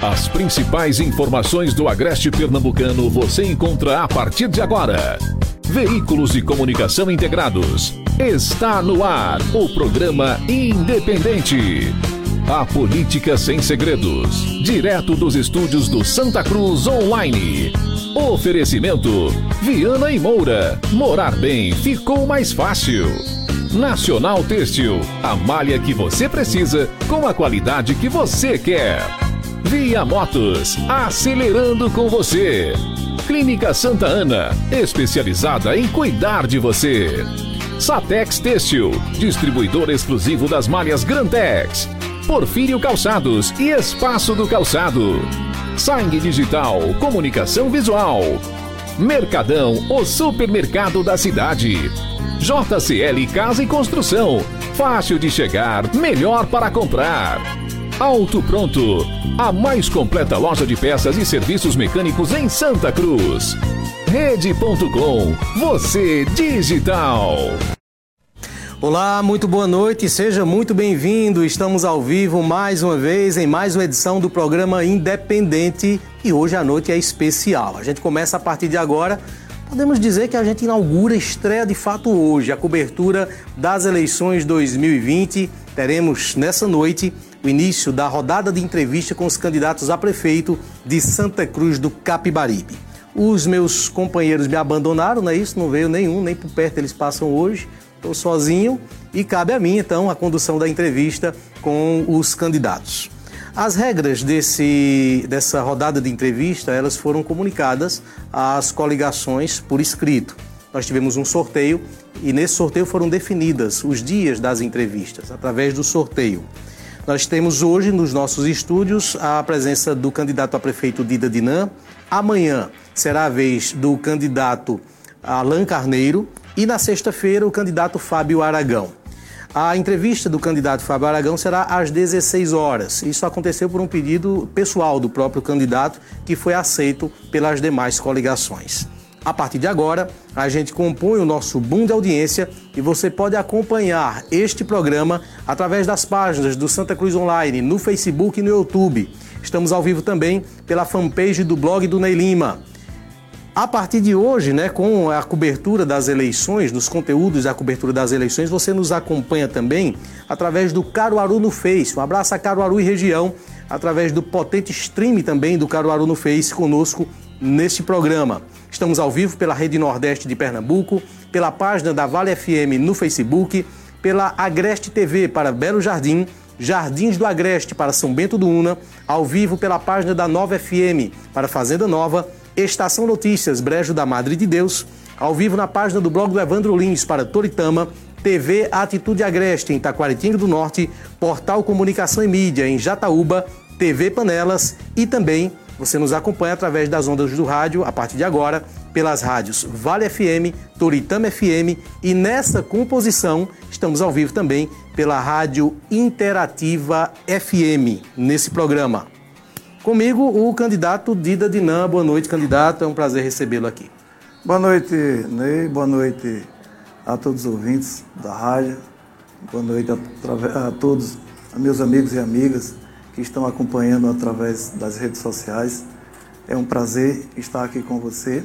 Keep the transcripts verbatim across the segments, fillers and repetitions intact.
As principais informações do Agreste Pernambucano você encontra a partir de agora. Veículos de comunicação integrados. Está no ar o programa Independente. A política sem segredos. Direto dos estúdios do Santa Cruz Online. Oferecimento: Viana e Moura. Morar bem ficou mais fácil. Nacional Têxtil. A malha que você precisa com a qualidade que você quer. Via Motos. Acelerando com você. Clínica Santa Ana. Especializada em cuidar de você. Satex Têxtil. Distribuidor exclusivo das malhas Grantex. Porfírio Calçados e Espaço do Calçado. Sangue Digital, comunicação visual. Mercadão, o supermercado da cidade. J C L Casa e Construção. Fácil de chegar, melhor para comprar. Auto Pronto, a mais completa loja de peças e serviços mecânicos em Santa Cruz. Rede ponto com, você digital. Olá, muito boa noite, seja muito bem-vindo. Estamos ao vivo mais uma vez em mais uma edição do programa Independente e hoje a noite é especial. A gente começa a partir de agora, podemos dizer que a gente inaugura, estreia de fato hoje, a cobertura das eleições dois mil e vinte. Teremos nessa noite o início da rodada de entrevista com os candidatos a prefeito de Santa Cruz do Capibaribe. Os meus companheiros me abandonaram, não é isso? Não veio nenhum, nem por perto eles passam hoje. Estou sozinho e cabe a mim, então, a condução da entrevista com os candidatos. As regras desse, dessa rodada de entrevista, elas foram comunicadas às coligações por escrito. Nós tivemos um sorteio e nesse sorteio foram definidas os dias das entrevistas, através do sorteio. Nós temos hoje nos nossos estúdios a presença do candidato a prefeito Dida Dinan. Amanhã será a vez do candidato Alan Carneiro. E na sexta-feira, o candidato Fábio Aragão. A entrevista do candidato Fábio Aragão será às dezesseis horas. Isso aconteceu por um pedido pessoal do próprio candidato, que foi aceito pelas demais coligações. A partir de agora, a gente compõe o nosso boom de audiência e você pode acompanhar este programa através das páginas do Santa Cruz Online, no Facebook e no YouTube. Estamos ao vivo também pela fanpage do blog do Ney Lima. A partir de hoje, né, com a cobertura das eleições, dos conteúdos da cobertura das eleições, você nos acompanha também através do Caruaru no Face. Um abraço a Caruaru e região, através do potente stream também do Caruaru no Face conosco neste programa. Estamos ao vivo pela Rede Nordeste de Pernambuco, pela página da Vale F M no Facebook, pela Agreste T V para Belo Jardim, Jardins do Agreste para São Bento do Una, ao vivo pela página da Nova F M para Fazenda Nova, Estação Notícias, Brejo da Madre de Deus, ao vivo na página do blog do Evandro Lins para Toritama, T V Atitude Agreste em Taquaritinga do Norte, Portal Comunicação e Mídia em Jataúba, T V Panelas e também você nos acompanha através das ondas do rádio, a partir de agora, pelas rádios Vale F M, Toritama F M e nessa composição estamos ao vivo também pela Rádio Interativa F M, nesse programa. Comigo, o candidato Dida Dinan. Boa noite, candidato. É um prazer recebê-lo aqui. Boa noite, Ney. Boa noite a todos os ouvintes da rádio. Boa noite a, a todos a meus amigos e amigas que estão acompanhando através das redes sociais. É um prazer estar aqui com você.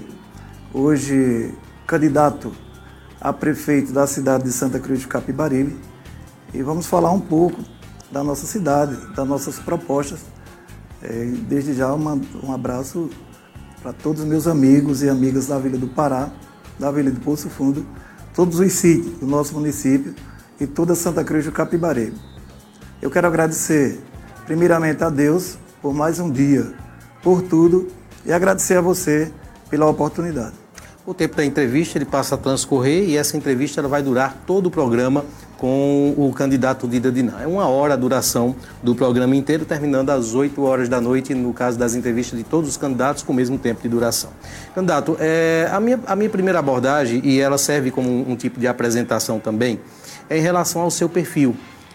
Hoje, candidato a prefeito da cidade de Santa Cruz do Capibaribe. E vamos falar um pouco da nossa cidade, das nossas propostas. É, desde já uma, um abraço para todos os meus amigos e amigas da Vila do Pará, da Vila do Poço Fundo, todos os sítios do nosso município e toda Santa Cruz do Capibaribe. Eu quero agradecer primeiramente a Deus por mais um dia, por tudo, e agradecer a você pela oportunidade. O tempo da entrevista ele passa a transcorrer e essa entrevista ela vai durar todo o programa com o candidato Dida Dinan. É uma hora a duração do programa inteiro, terminando às oito horas da noite, no caso das entrevistas de todos os candidatos, com o mesmo tempo de duração. Candidato, é, a, minha, a minha primeira abordagem, e ela serve como um, um tipo de apresentação também, é em relação ao seu perfil.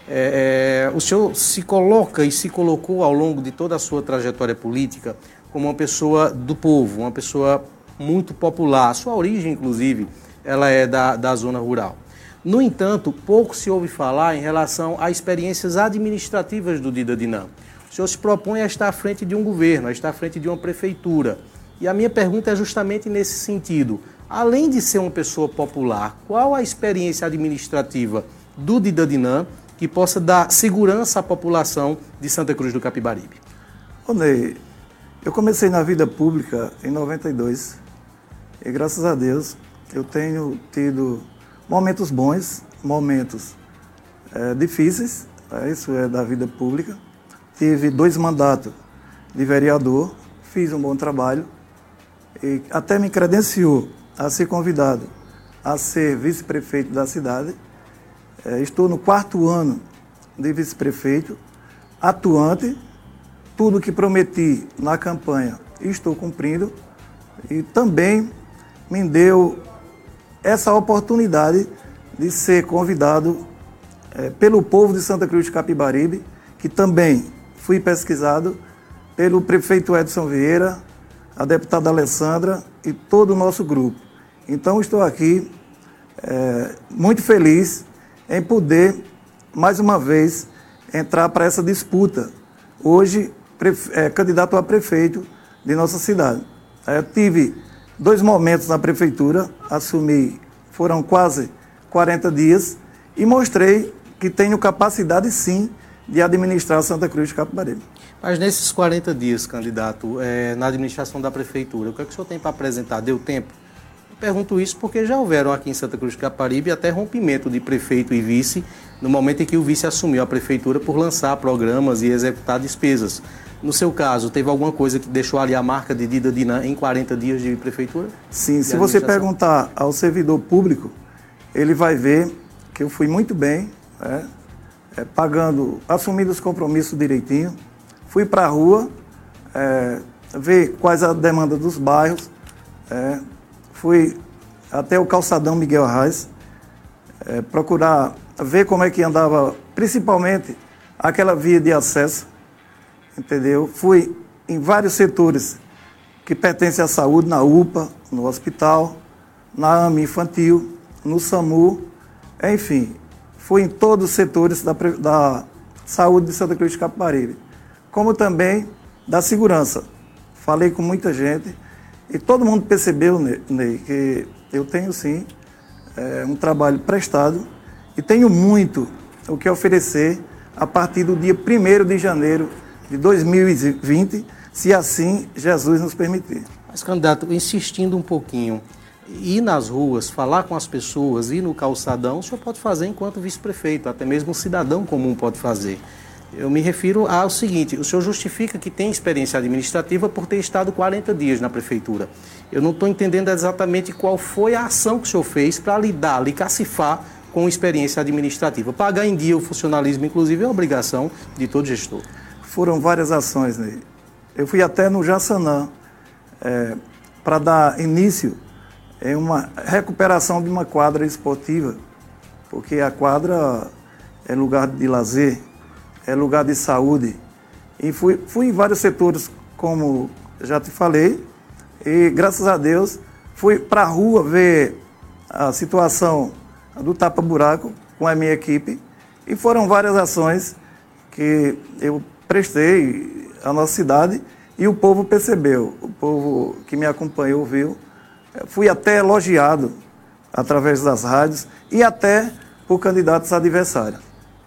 É, é, o senhor se coloca e se colocou ao longo de toda a sua trajetória política como uma pessoa do povo, uma pessoa muito popular. A sua origem, inclusive, ela é da, da zona rural. No entanto, pouco se ouve falar em relação a experiências administrativas do Dida Dinan. O senhor se propõe a estar à frente de um governo, a estar à frente de uma prefeitura. E a minha pergunta é justamente nesse sentido. Além de ser uma pessoa popular, qual a experiência administrativa do Didadinan que possa dar segurança à população de Santa Cruz do Capibaribe? Ô Ney, eu comecei na vida pública em noventa e dois e graças a Deus eu tenho tido momentos bons, momentos é, difíceis, é, isso é da vida pública. Tive dois mandatos de vereador, fiz um bom trabalho e até me credenciou a ser convidado a ser vice-prefeito da cidade. É, estou no quarto ano de vice-prefeito, atuante, tudo que prometi na campanha estou cumprindo e também me deu essa oportunidade de ser convidado é, pelo povo de Santa Cruz de Capibaribe, que também fui pesquisado pelo prefeito Edson Vieira, a deputada Alessandra e todo o nosso grupo. Então estou aqui é, muito feliz em poder, mais uma vez, entrar para essa disputa. Hoje, é, candidato a prefeito de nossa cidade. Eu tive dois momentos na prefeitura, assumi, foram quase quarenta dias, e mostrei que tenho capacidade, sim, de administrar Santa Cruz de Capibaribe. Mas nesses quarenta dias, candidato, é, na administração da prefeitura, o que é que o senhor tem para apresentar? Deu tempo? Eu pergunto isso porque já houveram aqui em Santa Cruz de Capibaribe até rompimento de prefeito e vice, no momento em que o vice assumiu a prefeitura por lançar programas e executar despesas. No seu caso, teve alguma coisa que deixou ali a marca de Didadinan em quarenta dias de prefeitura? Sim, se você perguntar ao servidor público, ele vai ver que eu fui muito bem, né, é, pagando, assumindo os compromissos direitinho. Fui para a rua, é, ver quais a demanda dos bairros, é, fui até o calçadão Miguel Arraes, é, procurar ver como é que andava, principalmente aquela via de acesso, entendeu? Fui em vários setores que pertencem à saúde, na U P A, no hospital, na AME infantil, no SAMU, enfim, fui em todos os setores da, da saúde de Santa Cruz de Capibaribe, como também da segurança. Falei com muita gente e todo mundo percebeu, Ney, que eu tenho sim é, um trabalho prestado e tenho muito o que oferecer a partir do dia primeiro de janeiro de dois mil e vinte, se assim Jesus nos permitir. Mas, candidato, insistindo um pouquinho, ir nas ruas, falar com as pessoas, ir no calçadão, o senhor pode fazer enquanto vice-prefeito, até mesmo um cidadão comum pode fazer. Eu me refiro ao seguinte, o senhor justifica que tem experiência administrativa por ter estado quarenta dias na prefeitura. Eu não estou entendendo exatamente qual foi a ação que o senhor fez para lidar, lhe cacifar com experiência administrativa. Pagar em dia o funcionalismo, inclusive, é obrigação de todo gestor. Foram várias ações, Ney. Eu fui até no Jaçanã é, para dar início em uma recuperação de uma quadra esportiva, porque a quadra é lugar de lazer, é lugar de saúde. E fui, fui em vários setores, como já te falei, e graças a Deus fui para a rua ver a situação do tapa-buraco com a minha equipe, e foram várias ações que eu prestei à nossa cidade e o povo percebeu, o povo que me acompanhou viu. Fui até elogiado através das rádios e até por candidatos adversários.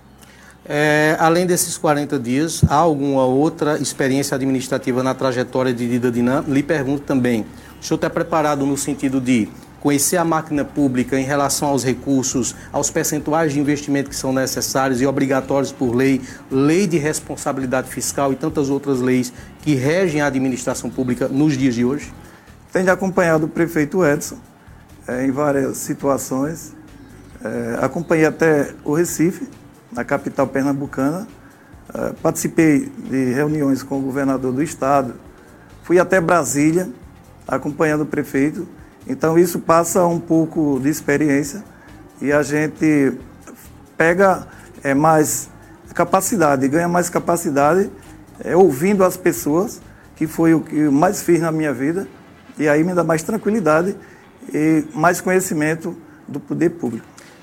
É, além desses quarenta dias, há alguma outra experiência administrativa na trajetória de Didadinan? Lhe pergunto também, o senhor está preparado no sentido de conhecer a máquina pública em relação aos recursos, aos percentuais de investimento que são necessários e obrigatórios por lei, lei de responsabilidade fiscal e tantas outras leis que regem a administração pública nos dias de hoje? Tenho acompanhado o prefeito Edson é, em várias situações. É, acompanhei até o Recife, na capital pernambucana. É, participei de reuniões com o governador do estado. Fui até Brasília, acompanhando o prefeito. Então, isso passa um pouco de experiência e a gente pega é, mais capacidade, ganha mais capacidade é, ouvindo as pessoas, que foi o que mais fiz na minha vida, e aí me dá mais tranquilidade e mais conhecimento do poder público.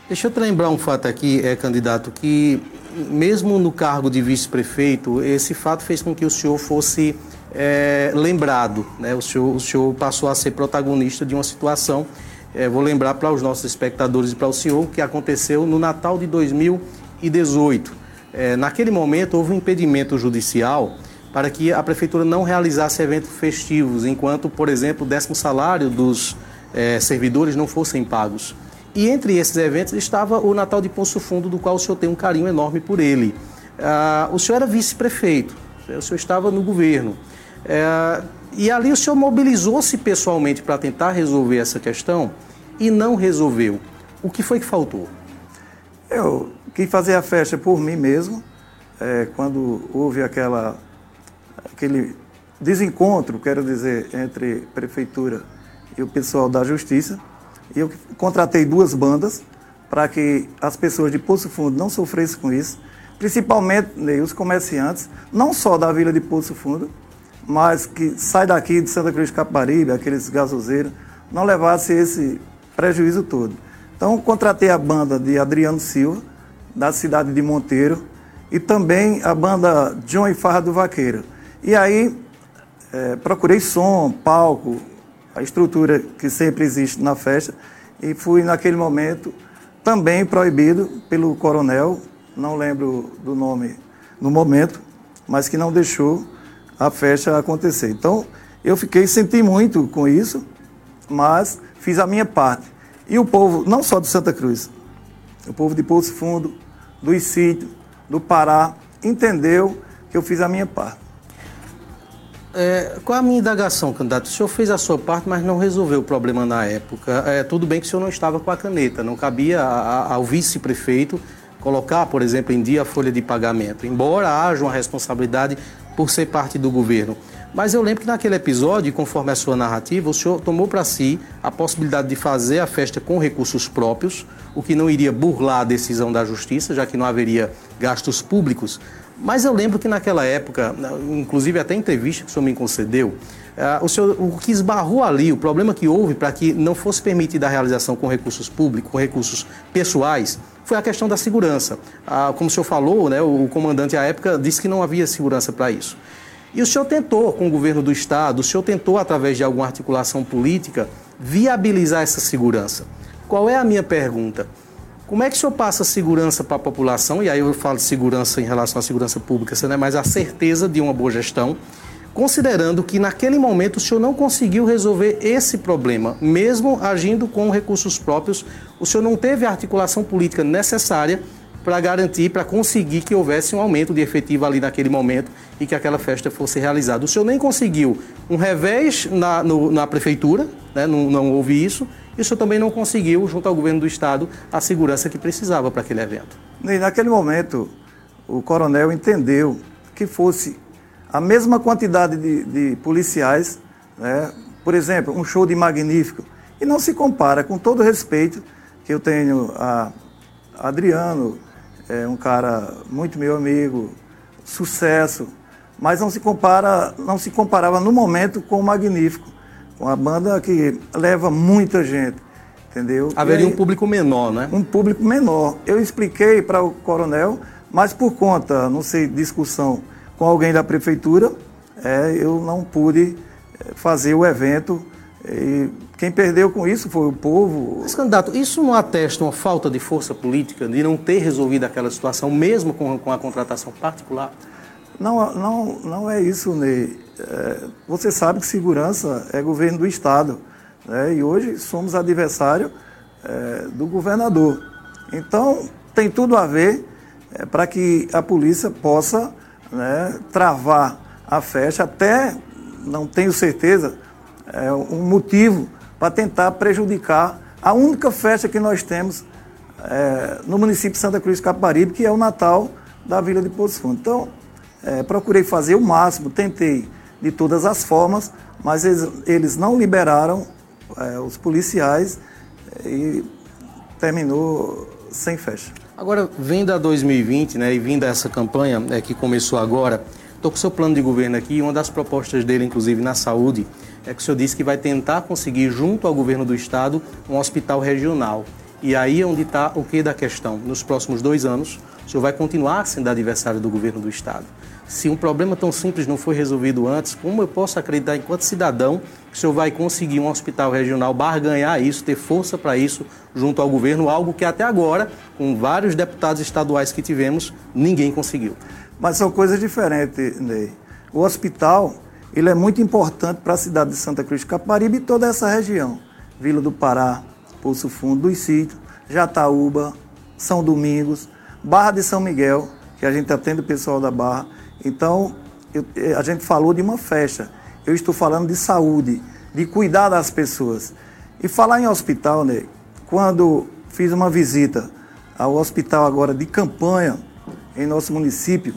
Deixa eu te lembrar um fato aqui, é, candidato, que mesmo no cargo de vice-prefeito, esse fato fez com que o senhor fosse é, lembrado, né? O senhor, o senhor passou a ser protagonista de uma situação, é, vou lembrar para os nossos espectadores e para o senhor, que aconteceu no Natal de dois mil e dezoito. É, naquele momento houve um impedimento judicial para que a prefeitura não realizasse eventos festivos, enquanto, por exemplo, o décimo salário dos é, servidores não fossem pagos. E entre esses eventos estava o Natal de Poço Fundo, do qual o senhor tem um carinho enorme por ele. Ah, o senhor era vice-prefeito, o senhor estava no governo. É, e ali o senhor mobilizou-se pessoalmente para tentar resolver essa questão e não resolveu. O que foi que faltou? Eu quis fazer a festa por mim mesmo, é, quando houve aquela, aquele desencontro, quero dizer, entre prefeitura e o pessoal da Justiça. E eu contratei duas bandas para que as pessoas de Poço Fundo não sofressem com isso, principalmente, né, os comerciantes, não só da Vila de Poço Fundo, mas que sai daqui de Santa Cruz de Caparibe, aqueles gasoseiros, não levassem esse prejuízo todo. Então, contratei a banda de Adriano Silva, da cidade de Monteiro, e também a banda John e Farra do Vaqueiro. E aí, é, procurei som, palco, a estrutura que sempre existe na festa, e fui naquele momento também proibido pelo coronel, não lembro do nome no momento, mas que não deixou a festa acontecer. Então, eu fiquei, senti muito com isso, mas fiz a minha parte. E o povo, não só de Santa Cruz, o povo de Poço Fundo, do Sítios, do Pará, entendeu que eu fiz a minha parte. É, qual a minha indagação, candidato? O senhor fez a sua parte, mas não resolveu o problema na época. É, tudo bem que o senhor não estava com a caneta, não cabia a, a, ao vice-prefeito colocar, por exemplo, em dia a folha de pagamento, embora haja uma responsabilidade por ser parte do governo. Mas eu lembro que naquele episódio, conforme a sua narrativa, o senhor tomou para si a possibilidade de fazer a festa com recursos próprios, o que não iria burlar a decisão da Justiça, já que não haveria gastos públicos. Mas eu lembro que naquela época, inclusive até entrevista que o senhor me concedeu, uh, o, senhor, o que esbarrou ali, o problema que houve para que não fosse permitida a realização com recursos públicos, com recursos pessoais, foi a questão da segurança. Uh, como o senhor falou, né, o, o comandante à época disse que não havia segurança para isso. E o senhor tentou, com o governo do Estado, o senhor tentou, através de alguma articulação política, viabilizar essa segurança. Qual é a minha pergunta? Como é que o senhor passa segurança para a população, e aí eu falo de segurança em relação à segurança pública, você não é mais a certeza de uma boa gestão, considerando que naquele momento o senhor não conseguiu resolver esse problema, mesmo agindo com recursos próprios, o senhor não teve a articulação política necessária para garantir, para conseguir que houvesse um aumento de efetivo ali naquele momento e que aquela festa fosse realizada. O senhor nem conseguiu um revés na, no, na prefeitura, né? não, não houve isso, e o senhor também não conseguiu, junto ao governo do Estado, a segurança que precisava para aquele evento. E naquele momento, o coronel entendeu que fosse a mesma quantidade de, de policiais, né? Por exemplo, um show de Magnífico, e não se compara, com todo o respeito que eu tenho a Adriano, é um cara muito meu amigo, sucesso, mas não se compara, não se comparava no momento com o Magnífico, com a banda que leva muita gente, entendeu? Haveria aí, um público menor, né? Um público menor. Eu expliquei para o coronel, mas por conta, não sei, discussão com alguém da prefeitura, é, eu não pude fazer o evento. E quem perdeu com isso foi o povo. Mas, candidato, isso não atesta uma falta de força política, de não ter resolvido aquela situação, mesmo com, com a contratação particular? Não, não, não é isso, Ney. É, você sabe que segurança é governo do Estado, né? E hoje somos adversário é, do governador. Então, tem tudo a ver é, para que a polícia possa, né, travar a festa, até, não tenho certeza, é um motivo para tentar prejudicar a única festa que nós temos é, no município de Santa Cruz de Caparibe, que é o Natal da Vila de Poço Fundo. Então, é, procurei fazer o máximo, tentei de todas as formas, mas eles, eles não liberaram é, os policiais é, e terminou sem festa. Agora, vindo a dois mil e vinte, né, e vindo a essa campanha é, que começou agora, estou com o seu plano de governo aqui, e uma das propostas dele, inclusive na saúde, é que o senhor disse que vai tentar conseguir, junto ao governo do Estado, um hospital regional. E aí é onde está o que da questão. Nos próximos dois anos, o senhor vai continuar sendo adversário do governo do Estado. Se um problema tão simples não foi resolvido antes, como eu posso acreditar, enquanto cidadão, que o senhor vai conseguir um hospital regional barganhar isso, ter força para isso junto ao governo, algo que até agora, com vários deputados estaduais que tivemos, ninguém conseguiu? Mas são coisas diferentes, Ney. O hospital, ele é muito importante para a cidade de Santa Cruz de Capibaribe e toda essa região. Vila do Pará, Poço Fundo, dos Sítios, Jataúba, São Domingos, Barra de São Miguel, que a gente atende o pessoal da Barra. Então, eu, a gente falou de uma festa. Eu estou falando de saúde, de cuidar das pessoas. E falar em hospital, né? Quando fiz uma visita ao hospital agora de campanha, em nosso município,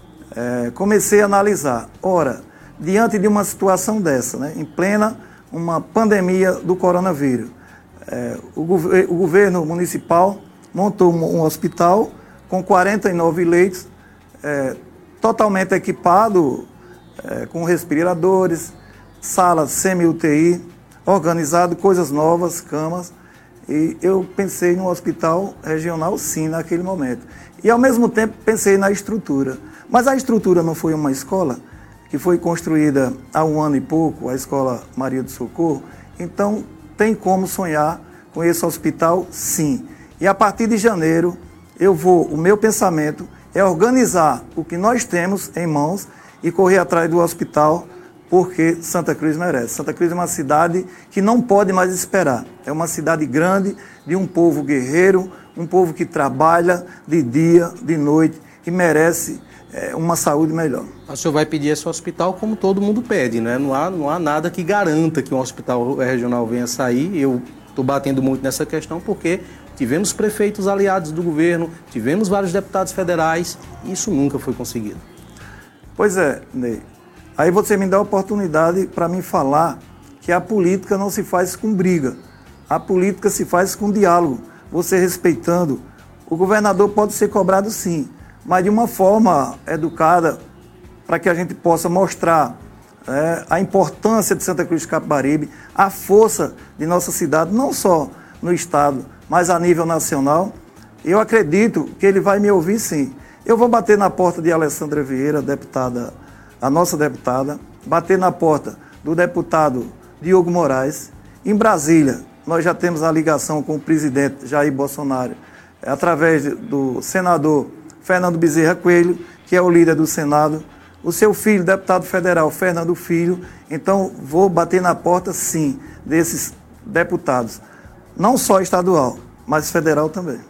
é, comecei a analisar. Ora, diante de uma situação dessa, né? Em plena uma pandemia do coronavírus, é, o, o governo municipal montou um, um hospital com quarenta e nove leitos, é, totalmente equipado, é, com respiradores, salas semi-U T I, organizado, coisas novas, camas. E eu pensei num hospital regional, sim, naquele momento. E, ao mesmo tempo, pensei na estrutura. Mas a estrutura não foi uma escola, que foi construída há um ano e pouco, a Escola Maria do Socorro. Então, tem como sonhar com esse hospital, sim. E, a partir de janeiro, eu vou, o meu pensamento é organizar o que nós temos em mãos e correr atrás do hospital, porque Santa Cruz merece. Santa Cruz é uma cidade que não pode mais esperar. É uma cidade grande, de um povo guerreiro, um povo que trabalha de dia, de noite, que merece é, uma saúde melhor. O senhor vai pedir esse hospital como todo mundo pede, né? Não há, não há nada que garanta que um hospital regional venha sair. Eu estou batendo muito nessa questão porque tivemos prefeitos aliados do governo, tivemos vários deputados federais e isso nunca foi conseguido. Pois é, Ney. Aí você me dá a oportunidade para mim falar que a política não se faz com briga. A política se faz com diálogo. Você respeitando. O governador pode ser cobrado sim, mas de uma forma educada para que a gente possa mostrar é, a importância de Santa Cruz de Capibaribe, a força de nossa cidade, não só no estado, mas a nível nacional. Eu acredito que ele vai me ouvir sim. Eu vou bater na porta de Alessandra Vieira, deputada, a nossa deputada, bater na porta do deputado Diogo Moraes. Em Brasília, nós já temos a ligação com o presidente Jair Bolsonaro, através do senador Fernando Bezerra Coelho, que é o líder do Senado, o seu filho, deputado federal Fernando Filho. Então, vou bater na porta, sim, desses deputados, não só estadual, mas federal também.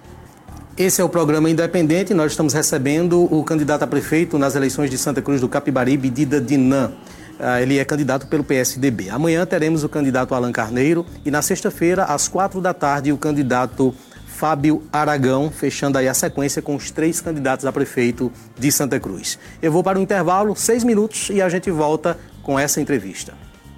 Esse é o programa Independente. Nós estamos recebendo o candidato a prefeito nas eleições de Santa Cruz do Capibaribe, Dida Dinan. Ele é candidato pelo P S D B. Amanhã teremos o candidato Alan Carneiro e na sexta-feira, às quatro da tarde, o candidato Fábio Aragão, fechando aí a sequência com os três candidatos a prefeito de Santa Cruz. Eu vou para o intervalo, seis minutos, e a gente volta com essa entrevista.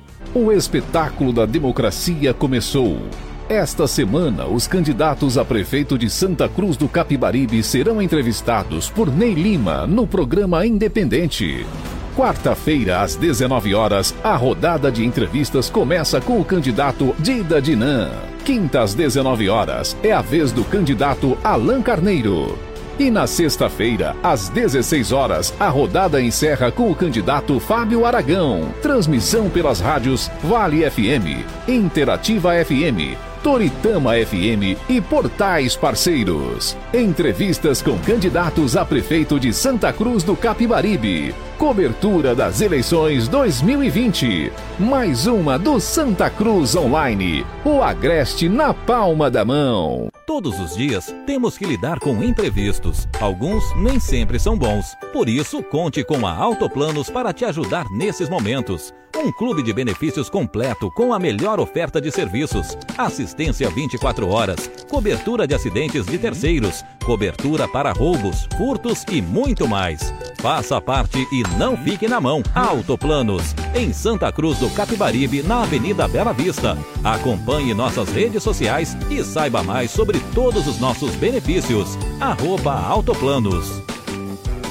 O espetáculo da democracia começou. Esta semana, os candidatos a prefeito de Santa Cruz do Capibaribe serão entrevistados por Ney Lima no programa Independente. Quarta-feira, às dezenove horas, a rodada de entrevistas começa com o candidato Dida Dinan. Quinta, às dezenove horas, é a vez do candidato Alan Carneiro. E na sexta-feira, às dezesseis horas, a rodada encerra com o candidato Fábio Aragão. Transmissão pelas rádios Vale F M, Interativa F M, Toritama F M e portais parceiros. Entrevistas com candidatos a prefeito de Santa Cruz do Capibaribe. Cobertura das eleições dois mil e vinte. Mais uma do Santa Cruz Online. O Agreste na palma da mão. Todos os dias temos que lidar com imprevistos. Alguns nem sempre são bons. Por isso, conte com a Autoplanos para te ajudar nesses momentos. Um clube de benefícios completo com a melhor oferta de serviços. Assistência vinte e quatro horas. Cobertura de acidentes de terceiros. Cobertura para roubos, furtos e muito mais. Faça parte e não fique na mão. Autoplanos, em Santa Cruz do Capibaribe, na Avenida Bela Vista. Acompanhe nossas redes sociais e saiba mais sobre todos os nossos benefícios. Arroba Autoplanos.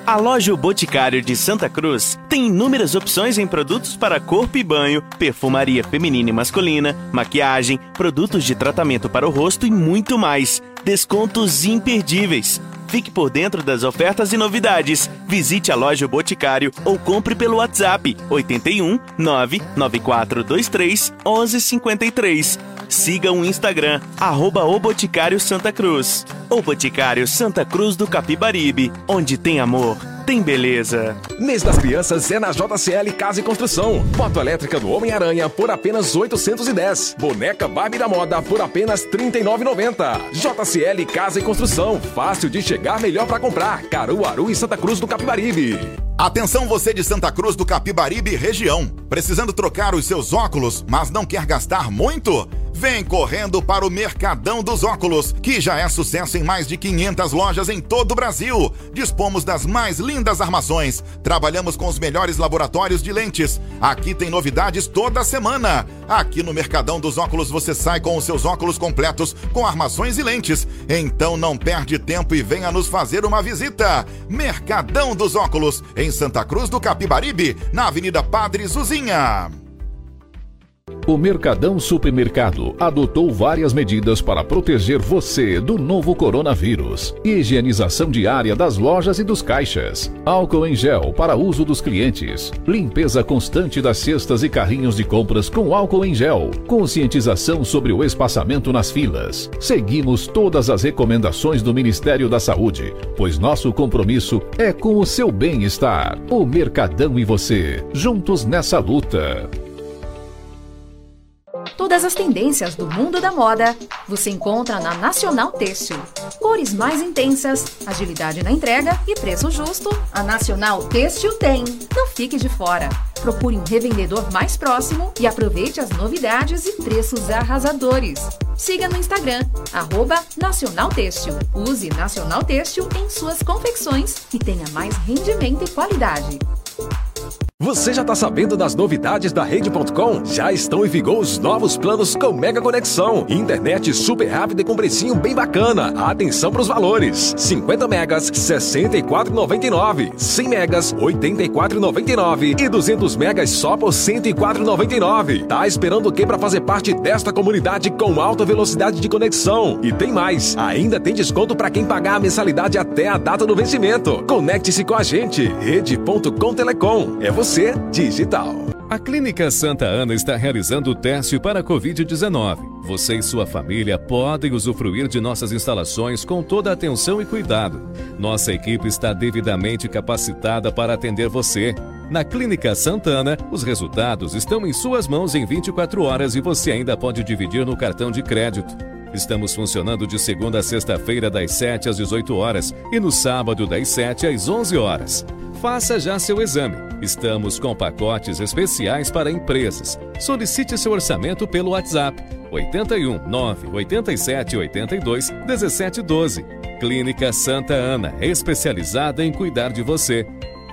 A loja O Boticário de Santa Cruz tem inúmeras opções em produtos para corpo e banho, perfumaria feminina e masculina, maquiagem, produtos de tratamento para o rosto e muito mais. Descontos imperdíveis. Fique por dentro das ofertas e novidades. Visite a loja O Boticário ou compre pelo WhatsApp oito um nove nove quatro dois três um um cinco três. Siga o Instagram, arroba O Boticário Santa Cruz. O Boticário Santa Cruz do Capibaribe, onde tem amor, tem beleza. Mês das Crianças é na J C L Casa e Construção. Moto elétrica do Homem-Aranha por apenas oitocentos e dez. Boneca Barbie da Moda por apenas trinta e nove reais e noventa centavos. J C L Casa e Construção. Fácil de chegar, melhor para comprar. Caruaru e Santa Cruz do Capibaribe. Atenção você de Santa Cruz do Capibaribe e região. Precisando trocar os seus óculos, mas não quer gastar muito? Vem correndo para o Mercadão dos Óculos, que já é sucesso em mais de quinhentas lojas em todo o Brasil. Dispomos das mais lindas armações. Trabalhamos com os melhores laboratórios de lentes. Aqui tem novidades toda semana. Aqui no Mercadão dos Óculos você sai com os seus óculos completos, com armações e lentes. Então não perde tempo e venha nos fazer uma visita. Mercadão dos Óculos, em Santa Cruz do Capibaribe, na Avenida Padre Zuzinha. O Mercadão Supermercado adotou várias medidas para proteger você do novo coronavírus. Higienização diária das lojas e dos caixas. Álcool em gel para uso dos clientes. Limpeza constante das cestas e carrinhos de compras com álcool em gel. Conscientização sobre o espaçamento nas filas. Seguimos todas as recomendações do Ministério da Saúde, pois nosso compromisso é com o seu bem-estar. O Mercadão e você, juntos nessa luta. Todas as tendências do mundo da moda você encontra na Nacional Têxtil. Cores mais intensas, agilidade na entrega e preço justo, a Nacional Têxtil tem. Não fique de fora. Procure um revendedor mais próximo e aproveite as novidades e preços arrasadores. Siga no Instagram, arroba Nacional Têxtil. Use Nacional Têxtil em suas confecções e tenha mais rendimento e qualidade. Você já está sabendo das novidades da Rede ponto com? Já estão em vigor os novos planos com mega conexão. Internet super rápida e com precinho bem bacana. Atenção para os valores. cinquenta megas, sessenta e quatro reais e noventa e nove centavos. cem megas, oitenta e quatro reais e noventa e nove centavos. E duzentos megas só por cento e quatro reais e noventa e nove centavos. Tá esperando o que para fazer parte desta comunidade com alta velocidade de conexão? E tem mais. Ainda tem desconto para quem pagar a mensalidade até a data do vencimento. Conecte-se com a gente. Rede ponto com Telecom. É você digital. A Clínica Santa Ana está realizando o teste para a covid dezenove. Você e sua família podem usufruir de nossas instalações com toda a atenção e cuidado. Nossa equipe está devidamente capacitada para atender você. Na Clínica Santa Ana, os resultados estão em suas mãos em vinte e quatro horas e você ainda pode dividir no cartão de crédito. Estamos funcionando de segunda a sexta-feira das sete às dezoito horas e no sábado das sete às onze horas. Faça já seu exame. Estamos com pacotes especiais para empresas. Solicite seu orçamento pelo WhatsApp oito um nove oito sete oito dois um sete um dois. Clínica Santa Ana, especializada em cuidar de você.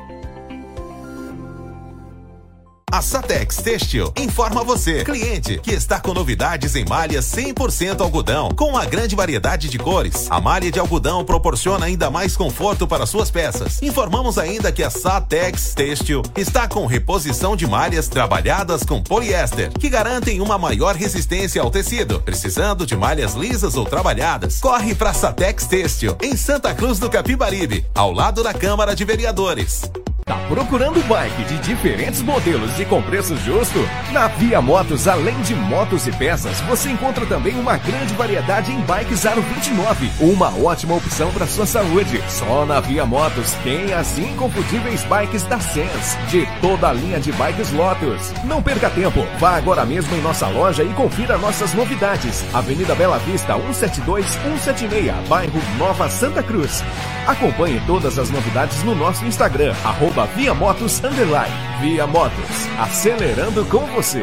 A Satex Têxtil informa você, cliente, que está com novidades em malhas cem por cento algodão, com uma grande variedade de cores. A malha de algodão proporciona ainda mais conforto para suas peças. Informamos ainda que a Satex Têxtil está com reposição de malhas trabalhadas com poliéster, que garantem uma maior resistência ao tecido. Precisando de malhas lisas ou trabalhadas, corre para Satex Têxtil, em Santa Cruz do Capibaribe, ao lado da Câmara de Vereadores. Tá procurando bike de diferentes modelos e com preço justo? Na Via Motos, além de motos e peças, você encontra também uma grande variedade em bikes Aro vinte e nove. Uma ótima opção para sua saúde. Só na Via Motos tem as inconfundíveis bikes da Sens, de toda a linha de bikes Lotus. Não perca tempo, vá agora mesmo em nossa loja e confira nossas novidades. Avenida Bela Vista, cento e setenta e dois, cento e setenta e seis, bairro Nova Santa Cruz. Acompanhe todas as novidades no nosso Instagram, arroba Via Motos Underline. Via Motos, acelerando com você.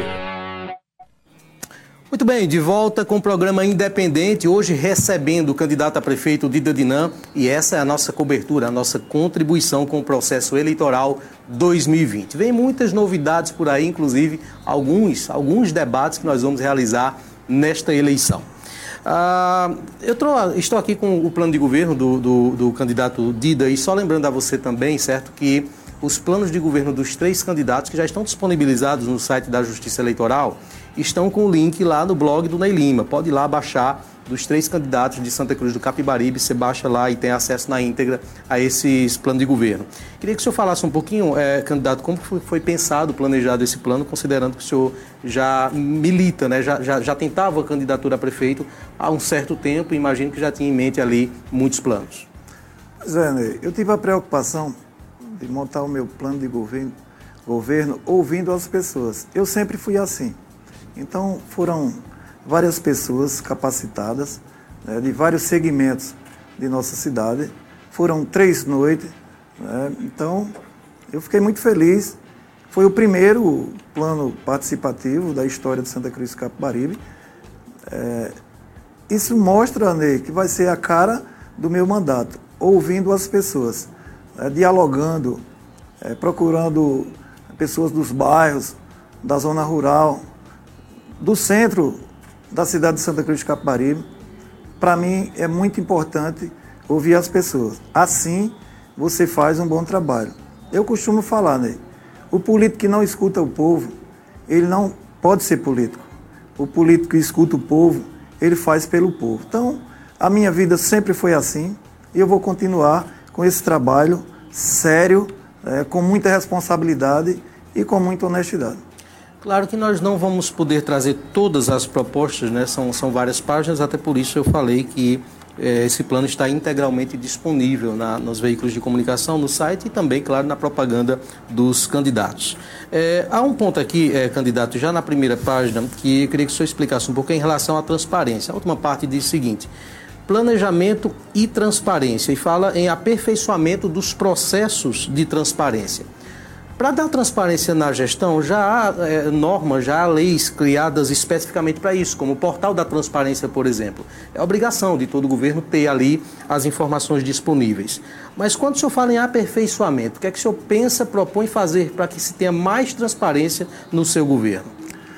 Muito bem, de volta com o programa Independente, hoje recebendo o candidato a prefeito Dida Dinã, e essa é a nossa cobertura, a nossa contribuição com o processo eleitoral dois mil e vinte. Vem muitas novidades por aí, inclusive alguns, alguns debates que nós vamos realizar nesta eleição. Ah, eu tô, estou aqui com o plano de governo do, do, do candidato Dida, e só lembrando a você também, certo, que os planos de governo dos três candidatos que já estão disponibilizados no site da Justiça Eleitoral estão com o link lá no blog do Ney Lima. Pode ir lá baixar dos três candidatos de Santa Cruz do Capibaribe, você baixa lá e tem acesso na íntegra a esses planos de governo. Queria que o senhor falasse um pouquinho, é, candidato, como foi, foi pensado, planejado esse plano, considerando que o senhor já milita, né, já, já, já tentava a candidatura a prefeito há um certo tempo, e imagino que já tinha em mente ali muitos planos. Pois é, Ney, eu tive a preocupação de montar o meu plano de governo, governo ouvindo as pessoas. Eu sempre fui assim. Então, foram várias pessoas capacitadas, né, de vários segmentos de nossa cidade. Foram três noites, né, então eu fiquei muito feliz. Foi o primeiro plano participativo da história de Santa Cruz do Capibaribe. É, isso mostra, Ney, que vai ser a cara do meu mandato, ouvindo as pessoas, né, dialogando, é, procurando pessoas dos bairros, da zona rural, do centro da cidade de Santa Cruz do Capibaribe. Para mim é muito importante ouvir as pessoas. Assim você faz um bom trabalho. Eu costumo falar, né? O político que não escuta o povo, ele não pode ser político. O político que escuta o povo, ele faz pelo povo. Então, a minha vida sempre foi assim, e eu vou continuar com esse trabalho sério, é, com muita responsabilidade e com muita honestidade. Claro que nós não vamos poder trazer todas as propostas, né? São, são várias páginas, até por isso eu falei que eh, esse plano está integralmente disponível na, nos veículos de comunicação, no site e também, claro, na propaganda dos candidatos. Eh, há um ponto aqui, eh, candidato, já na primeira página, que eu queria que o senhor explicasse um pouco em relação à transparência. A última parte diz o seguinte: planejamento e transparência, e fala em aperfeiçoamento dos processos de transparência. Para dar transparência na gestão, já há é, normas, já há leis criadas especificamente para isso, como o Portal da Transparência, por exemplo. É obrigação de todo governo ter ali as informações disponíveis. Mas quando o senhor fala em aperfeiçoamento, o que é que o senhor pensa, propõe fazer para que se tenha mais transparência no seu governo?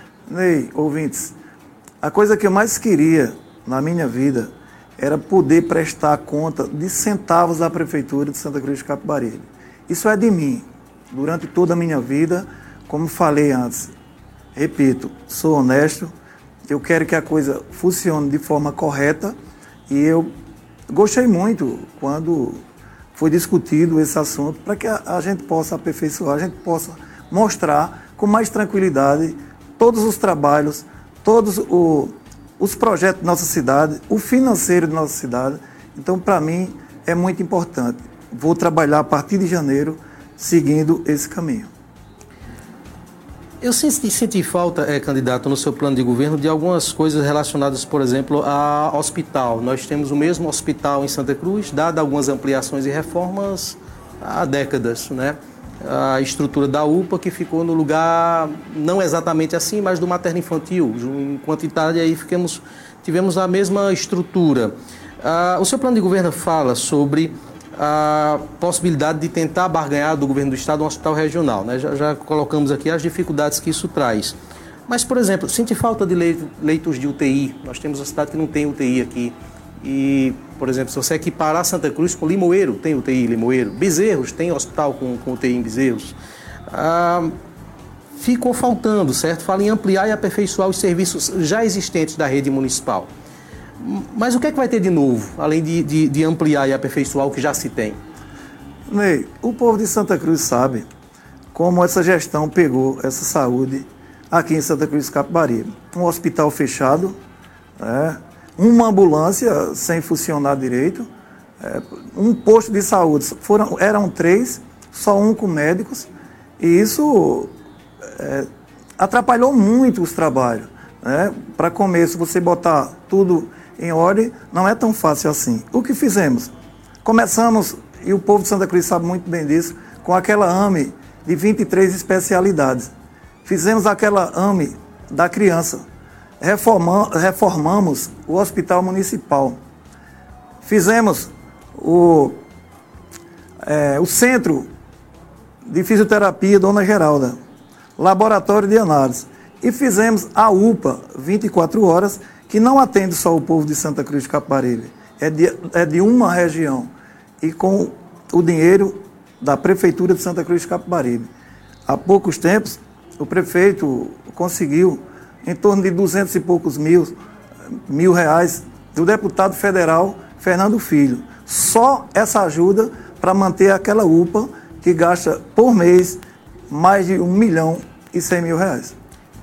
Ney, ouvintes, a coisa que eu mais queria na minha vida era poder prestar conta de centavos da Prefeitura de Santa Cruz do Capibaribe. Isso é de mim. Durante toda a minha vida, como falei antes, repito, sou honesto, eu quero que a coisa funcione de forma correta, e eu gostei muito quando foi discutido esse assunto, para que a, a gente possa aperfeiçoar, a gente possa mostrar com mais tranquilidade todos os trabalhos, todos o, os projetos de nossa cidade, o financeiro de nossa cidade. Então, para mim, é muito importante. Vou trabalhar a partir de janeiro seguindo esse caminho. Eu senti, senti falta, é, candidato, no seu plano de governo, de algumas coisas relacionadas, por exemplo, a hospital. Nós temos o mesmo hospital em Santa Cruz, dada algumas ampliações e reformas há décadas, né? A estrutura da U P A, que ficou no lugar, não exatamente assim, mas do materno-infantil. Em quantidade, aí ficamos, tivemos a mesma estrutura. Ah, o seu plano de governo fala sobre a possibilidade de tentar barganhar do governo do estado um hospital regional, né? Já, já colocamos aqui as dificuldades que isso traz. Mas, por exemplo, sente falta de leitos de U T I. Nós temos uma cidade que não tem U T I aqui. E, por exemplo, se você equiparar Santa Cruz com Limoeiro, tem U T I em Limoeiro. Bezerros, tem hospital com, com U T I em Bezerros. Ah, ficou faltando, certo? Fala em ampliar e aperfeiçoar os serviços já existentes da rede municipal. Mas o que é que vai ter de novo, além de, de, de ampliar e aperfeiçoar o que já se tem? Ney, o povo de Santa Cruz sabe como essa gestão pegou essa saúde aqui em Santa Cruz do Capibaribe. Um hospital fechado, né? Uma ambulância sem funcionar direito, é, um posto de saúde, foram, eram três, só um com médicos, e isso é, atrapalhou muito os trabalhos, né? Para começo, você botar tudo em ordem não é tão fácil assim. O que fizemos? Começamos, e o povo de Santa Cruz sabe muito bem disso, com aquela A M E de vinte e três especialidades. Fizemos aquela A M E da criança. Reforma, reformamos o hospital municipal. Fizemos o, é, o centro de fisioterapia Dona Geralda, laboratório de análise. E fizemos a U P A vinte e quatro horas, que não atende só o povo de Santa Cruz de Capibaribe, é de, é de uma região, e com o dinheiro da Prefeitura de Santa Cruz de Capibaribe. Há poucos tempos, o prefeito conseguiu em torno de duzentos e poucos mil, mil reais do deputado federal Fernando Filho. Só essa ajuda para manter aquela U P A que gasta por mês mais de um milhão e cem mil reais.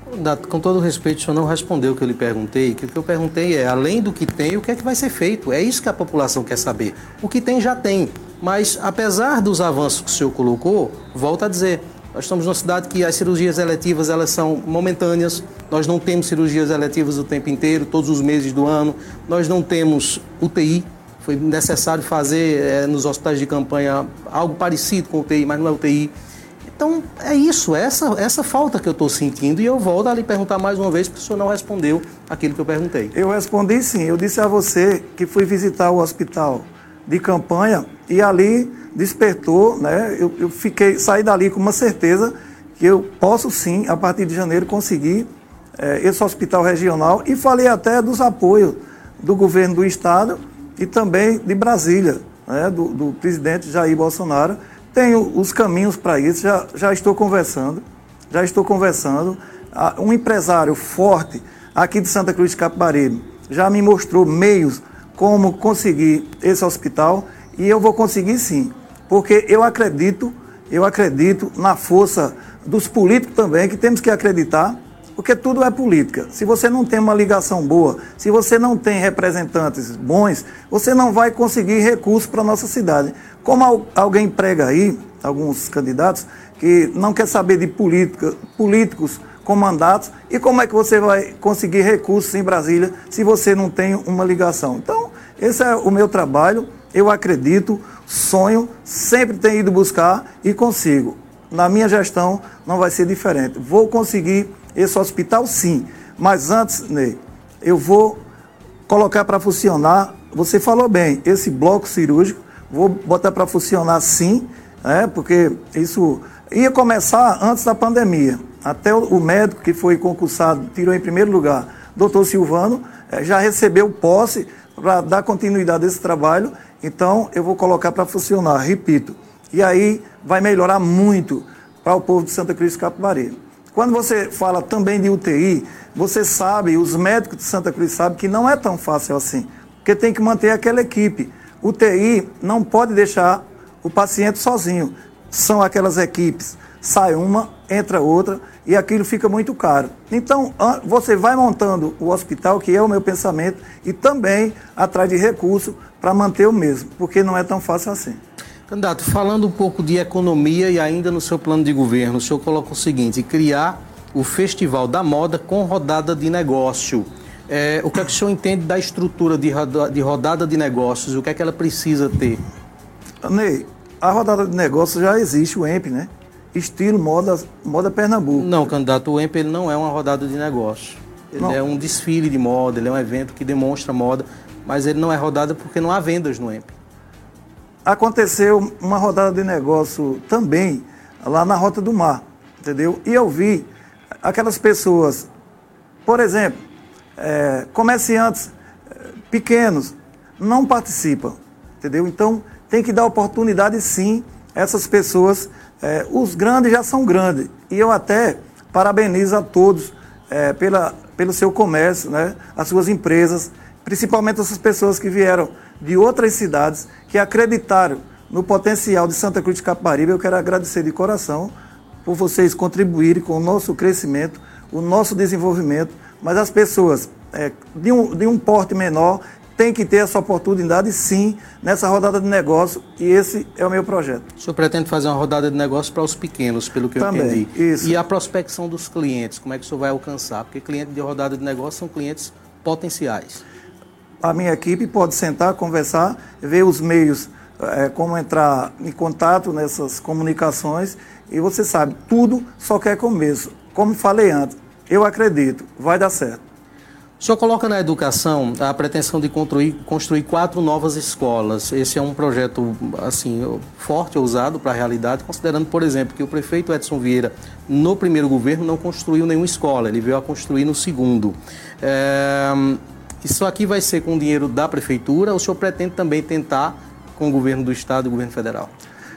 Com todo respeito, o senhor não respondeu o que eu lhe perguntei, que o que eu perguntei é, além do que tem, o que é que vai ser feito? É isso que a população quer saber. O que tem, já tem. Mas, apesar dos avanços que o senhor colocou, volto a dizer, nós estamos numa cidade que as cirurgias eletivas, elas são momentâneas, nós não temos cirurgias eletivas o tempo inteiro, todos os meses do ano, nós não temos U T I, foi necessário fazer é, nos hospitais de campanha algo parecido com U T I, mas não é U T I. Então, é isso, é essa, essa falta que eu estou sentindo, e eu volto a lhe perguntar mais uma vez, porque o senhor não respondeu aquilo que eu perguntei. Eu respondi sim, eu disse a você que fui visitar o hospital de campanha e ali despertou, né? Eu, eu fiquei, saí dali com uma certeza que eu posso sim, a partir de janeiro, conseguir é, esse hospital regional, e falei até dos apoios do governo do estado e também de Brasília, né? do, do presidente Jair Bolsonaro. Tenho os caminhos para isso, já, já estou conversando, já estou conversando. Um empresário forte aqui de Santa Cruz de Capibaribe já me mostrou meios como conseguir esse hospital, e eu vou conseguir sim, porque eu acredito, eu acredito na força dos políticos também, que temos que acreditar, porque tudo é política. Se você não tem uma ligação boa, se você não tem representantes bons, você não vai conseguir recursos para a nossa cidade. Como alguém prega aí, alguns candidatos, que não quer saber de política, políticos com mandatos, e como é que você vai conseguir recursos em Brasília se você não tem uma ligação? Então, esse é o meu trabalho, eu acredito, sonho, sempre tenho ido buscar e consigo. Na minha gestão não vai ser diferente. Vou conseguir esse hospital sim, mas antes, Ney, eu vou colocar para funcionar, você falou bem, esse bloco cirúrgico, vou botar para funcionar sim, né, porque isso ia começar antes da pandemia. Até o, o médico que foi concursado, tirou em primeiro lugar, doutor Silvano, eh, já recebeu posse para dar continuidade a esse trabalho, então eu vou colocar para funcionar, repito. E aí vai melhorar muito para o povo de Santa Cruz de Capibaribe. Quando você fala também de U T I, você sabe, os médicos de Santa Cruz sabem que não é tão fácil assim, porque tem que manter aquela equipe. U T I não pode deixar o paciente sozinho. São aquelas equipes, sai uma, entra outra, e aquilo fica muito caro. Então, você vai montando o hospital, que é o meu pensamento, e também atrás de recursos para manter o mesmo, porque não é tão fácil assim. Candidato, falando um pouco de economia e ainda no seu plano de governo, o senhor coloca o seguinte, criar o Festival da Moda com rodada de negócio. É, o que é que o senhor entende da estrutura de, roda, de rodada de negócios? O que é que ela precisa ter? Ney, a rodada de negócios já existe, o E M P, né? Estilo Moda, moda Pernambuco. Não, candidato, o E M P ele não é uma rodada de negócio. Ele não. É um desfile de moda, ele é um evento que demonstra moda, mas ele não é rodada porque não há vendas no E M P. Aconteceu uma rodada de negócio também lá na Rota do Mar, entendeu? E eu vi aquelas pessoas, por exemplo, é, comerciantes é, pequenos, não participam, entendeu? Então, tem que dar oportunidade, sim, a essas pessoas. É, os grandes já são grandes. E eu até parabenizo a todos é, pela, pelo seu comércio, né? As suas empresas, principalmente essas pessoas que vieram de outras cidades, que acreditaram no potencial de Santa Cruz de Capibaribe. Eu quero agradecer de coração por vocês contribuírem com o nosso crescimento, o nosso desenvolvimento, mas as pessoas é, de, um, de um porte menor têm que ter essa oportunidade, sim, nessa rodada de negócio, e esse é o meu projeto. O senhor pretende fazer uma rodada de negócio para os pequenos, pelo que Também, eu entendi. Isso. E a prospecção dos clientes, como é que o senhor vai alcançar? Porque clientes de rodada de negócio são clientes potenciais. A minha equipe pode sentar, conversar, ver os meios, é, como entrar em contato nessas comunicações, e você sabe, tudo só quer começo. Como falei antes, eu acredito, vai dar certo. O senhor coloca na educação a pretensão de construir, construir quatro novas escolas. Esse é um projeto assim, forte, ousado para a realidade, considerando, por exemplo, que o prefeito Edson Vieira, no primeiro governo, não construiu nenhuma escola, ele veio a construir no segundo. É... Isso aqui vai ser com dinheiro da prefeitura ou o senhor pretende também tentar com o governo do estado e o governo federal?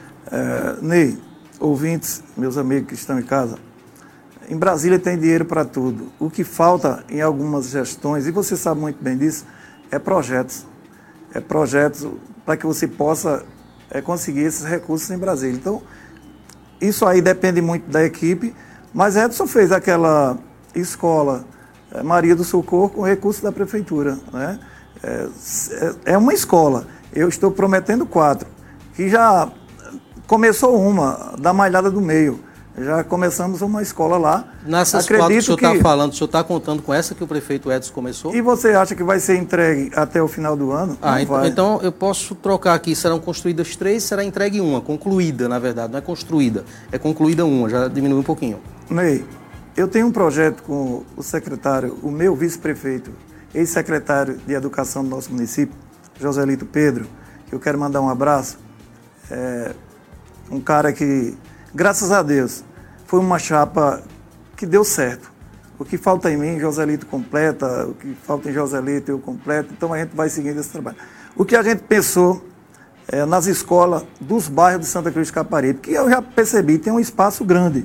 É, Ney, ouvintes, meus amigos que estão em casa, em Brasília tem dinheiro para tudo. O que falta em algumas gestões, e você sabe muito bem disso, é projetos. É projetos para que você possa é, conseguir esses recursos em Brasília. Então, isso aí depende muito da equipe, mas Edson fez aquela escola é, Maria do Socorro com recursos da prefeitura, né? É, é uma escola. Eu estou prometendo quatro, que já começou uma, da Malhada do Meio. Já começamos uma escola lá. Nessas Acredito quatro que o senhor está que... falando, o senhor está contando com essa que o prefeito Edson começou? E você acha que vai ser entregue até o final do ano? Ah, não então, vai. então eu posso trocar aqui. Serão construídas três, será entregue uma, concluída, na verdade. Não é construída, é concluída uma, já diminui um pouquinho. Ney, eu tenho um projeto com o secretário, o meu vice-prefeito, ex-secretário de Educação do nosso município, Joselito Pedro, que eu quero mandar um abraço. É um cara que, graças a Deus, foi uma chapa que deu certo. O que falta em mim, Joselito completa, o que falta em Joselito eu completo, então a gente vai seguindo esse trabalho. O que a gente pensou é, nas escolas dos bairros de Santa Cruz de Caparibe, que eu já percebi, tem um espaço grande.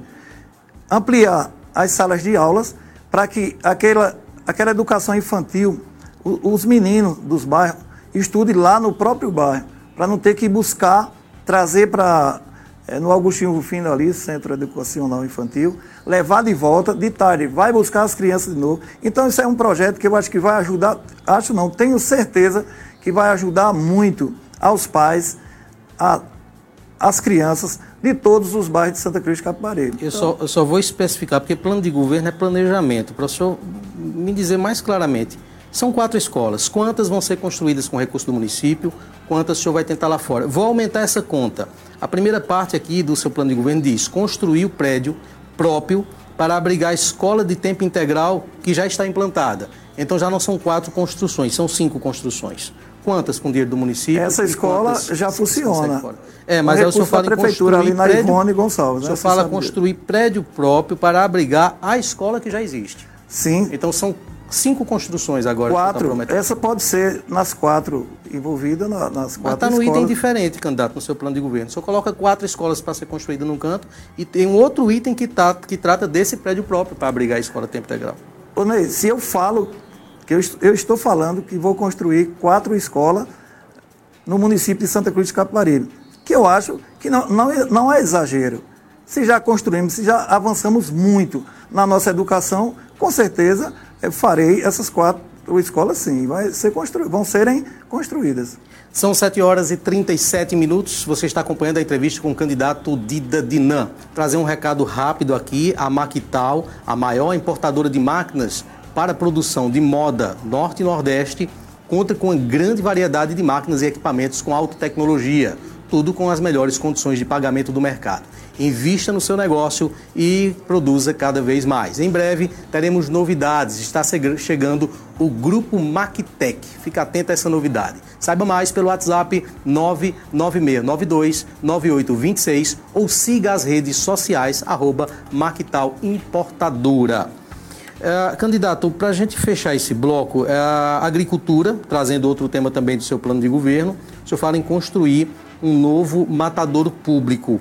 Ampliar as salas de aulas para que aquela, aquela educação infantil, o, os meninos dos bairros estudem lá no próprio bairro, para não ter que buscar, trazer para... É, no Agostinho Rufino ali, Centro Educacional Infantil, levar de volta, de tarde, vai buscar as crianças de novo. Então isso é um projeto que eu acho que vai ajudar, acho não, tenho certeza que vai ajudar muito aos pais, a, as crianças de todos os bairros de Santa Cruz de Caparibe. Eu, então, só, eu só vou especificar, porque plano de governo é planejamento. Para o senhor me dizer mais claramente, são quatro escolas, quantas vão ser construídas com recurso do município, quantas o senhor vai tentar lá fora? Vou aumentar essa conta. A primeira parte aqui do seu plano de governo diz construir o prédio próprio para abrigar a escola de tempo integral que já está implantada. Então já não são quatro construções, são cinco construções. Quantas com dinheiro do município? Essa escola já funciona. É, mas aí o senhor fala em prefeitura ali na prédio, Ivone Gonçalves. O senhor fala construir prédio próprio para abrigar a escola que já existe. Sim. Então são cinco construções agora. Quatro. Tá, essa pode ser nas quatro envolvidas, nas quatro escolas. Mas está no item diferente, candidato, no seu plano de governo. O senhor coloca quatro escolas para ser construídas num canto e tem um outro item que, tá, que trata desse prédio próprio para abrigar a escola tempo integral. Ô Ney, se eu falo, que eu, eu estou falando que vou construir quatro escolas no município de Santa Cruz de Caparibe, que eu acho que não, não, é, não é exagero. Se já construímos, se já avançamos muito na nossa educação, com certeza eu farei essas quatro escolas sim, vai ser constru... vão serem construídas. São sete horas e trinta e sete minutos, você está acompanhando a entrevista com o candidato Dida Dinan. Trazer um recado rápido aqui, a Maquital, a maior importadora de máquinas para a produção de moda Norte e Nordeste, conta com uma grande variedade de máquinas e equipamentos com alta tecnologia, tudo com as melhores condições de pagamento do mercado. Invista no seu negócio e produza cada vez mais. Em breve teremos novidades, está chegando o Grupo Mactec. Fica atento a essa novidade. Saiba mais pelo WhatsApp nove nove seis nove dois nove oito dois seis ou siga as redes sociais arroba Mactal Importadora. Uh, candidato, para a gente fechar esse bloco, uh, a agricultura, trazendo outro tema também do seu plano de governo, o senhor fala em construir um novo matadouro público.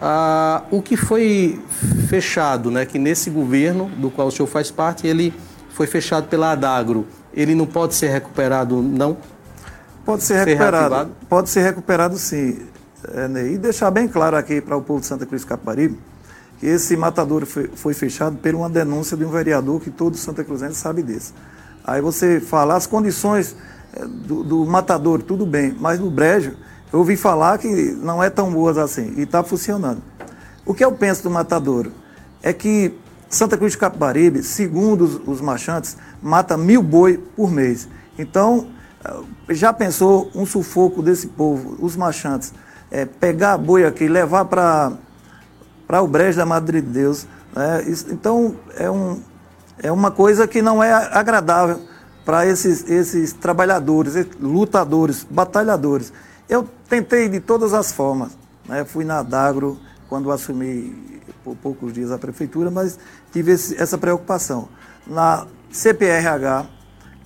Uh, o que foi fechado, né, que nesse governo, do qual o senhor faz parte, ele foi fechado pela Adagro, ele não pode ser recuperado, não? Pode ser, ser recuperado, reativado? Pode ser recuperado sim. É, né? E deixar bem claro aqui para o povo de Santa Cruz de Caparibe, que esse matadouro foi, foi fechado por uma denúncia de um vereador que todo Santa Cruzense sabe disso. Aí você fala, as condições do, do matadouro, tudo bem, mas no brejo, eu ouvi falar que não é tão boas assim, e está funcionando. O que eu penso do matadouro é que Santa Cruz de Capibaribe, segundo os, os marchantes, mata mil boi por mês. Então, já pensou um sufoco desse povo, os marchantes, é, pegar boi aqui e levar para para o brejo da Madre de Deus, né? Isso, então, é, um, é uma coisa que não é agradável para esses, esses trabalhadores, esses lutadores, batalhadores. Eu tentei de todas as formas, né? Fui na Adagro quando assumi por poucos dias a prefeitura, mas tive esse, essa preocupação. Na C P R H,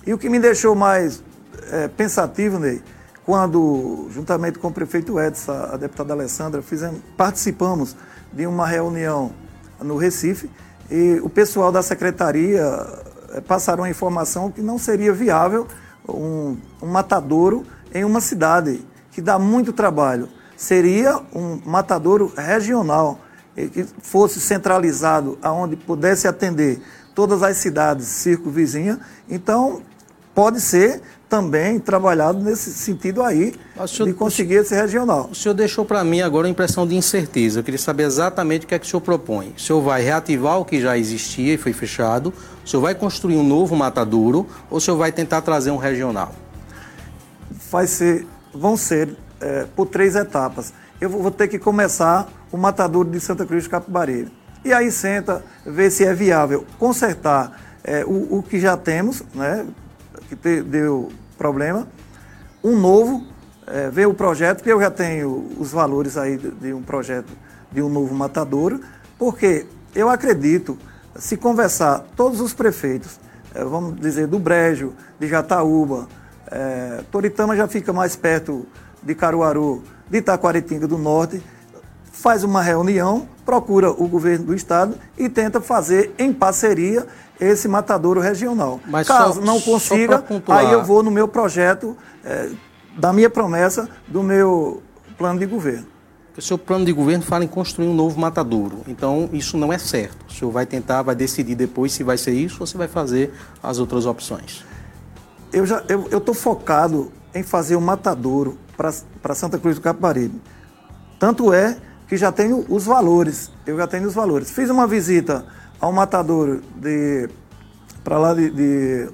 E o que me deixou mais é, pensativo, Ney, quando, juntamente com o prefeito Edson, a deputada Alessandra, fizemos, participamos de uma reunião no Recife, e o pessoal da secretaria é, passaram a informação que não seria viável um, um matadouro em uma cidade, que dá muito trabalho. Seria um matadouro regional, que fosse centralizado, aonde pudesse atender todas as cidades circunvizinhas. Então, pode ser também trabalhado nesse sentido aí, senhor, de conseguir esse regional. O senhor deixou para mim agora uma impressão de incerteza. Eu queria saber exatamente o que é que o senhor propõe. O senhor vai reativar o que já existia e foi fechado? O senhor vai construir um novo matadouro? Ou o senhor vai tentar trazer um regional? Vai ser, vão ser é, por três etapas. Eu vou ter que começar o matadouro de Santa Cruz do Capibaribe. E aí senta, vê se é viável consertar é, o, o que já temos, né, que te, deu problema, um novo, é, ver o projeto, porque eu já tenho os valores aí de, de um projeto de um novo matadouro, porque eu acredito, se conversar todos os prefeitos, é, vamos dizer, do Brejo, de Jataúba, é, Toritama já fica mais perto de Caruaru, de Itaquaritinga do Norte, faz uma reunião, procura o governo do estado e tenta fazer em parceria esse matadouro regional. Mas caso só, não consiga, aí eu vou no meu projeto, é, da minha promessa, do meu plano de governo. O seu plano de governo fala em construir um novo matadouro, então isso não é certo. O senhor vai tentar, vai decidir depois se vai ser isso ou se vai fazer as outras opções. Eu já, eu estou focado em fazer um matadouro para Santa Cruz do Capibaribe. Tanto é que já tenho os valores, eu já tenho os valores. Fiz uma visita ao matadouro de, para lá de, de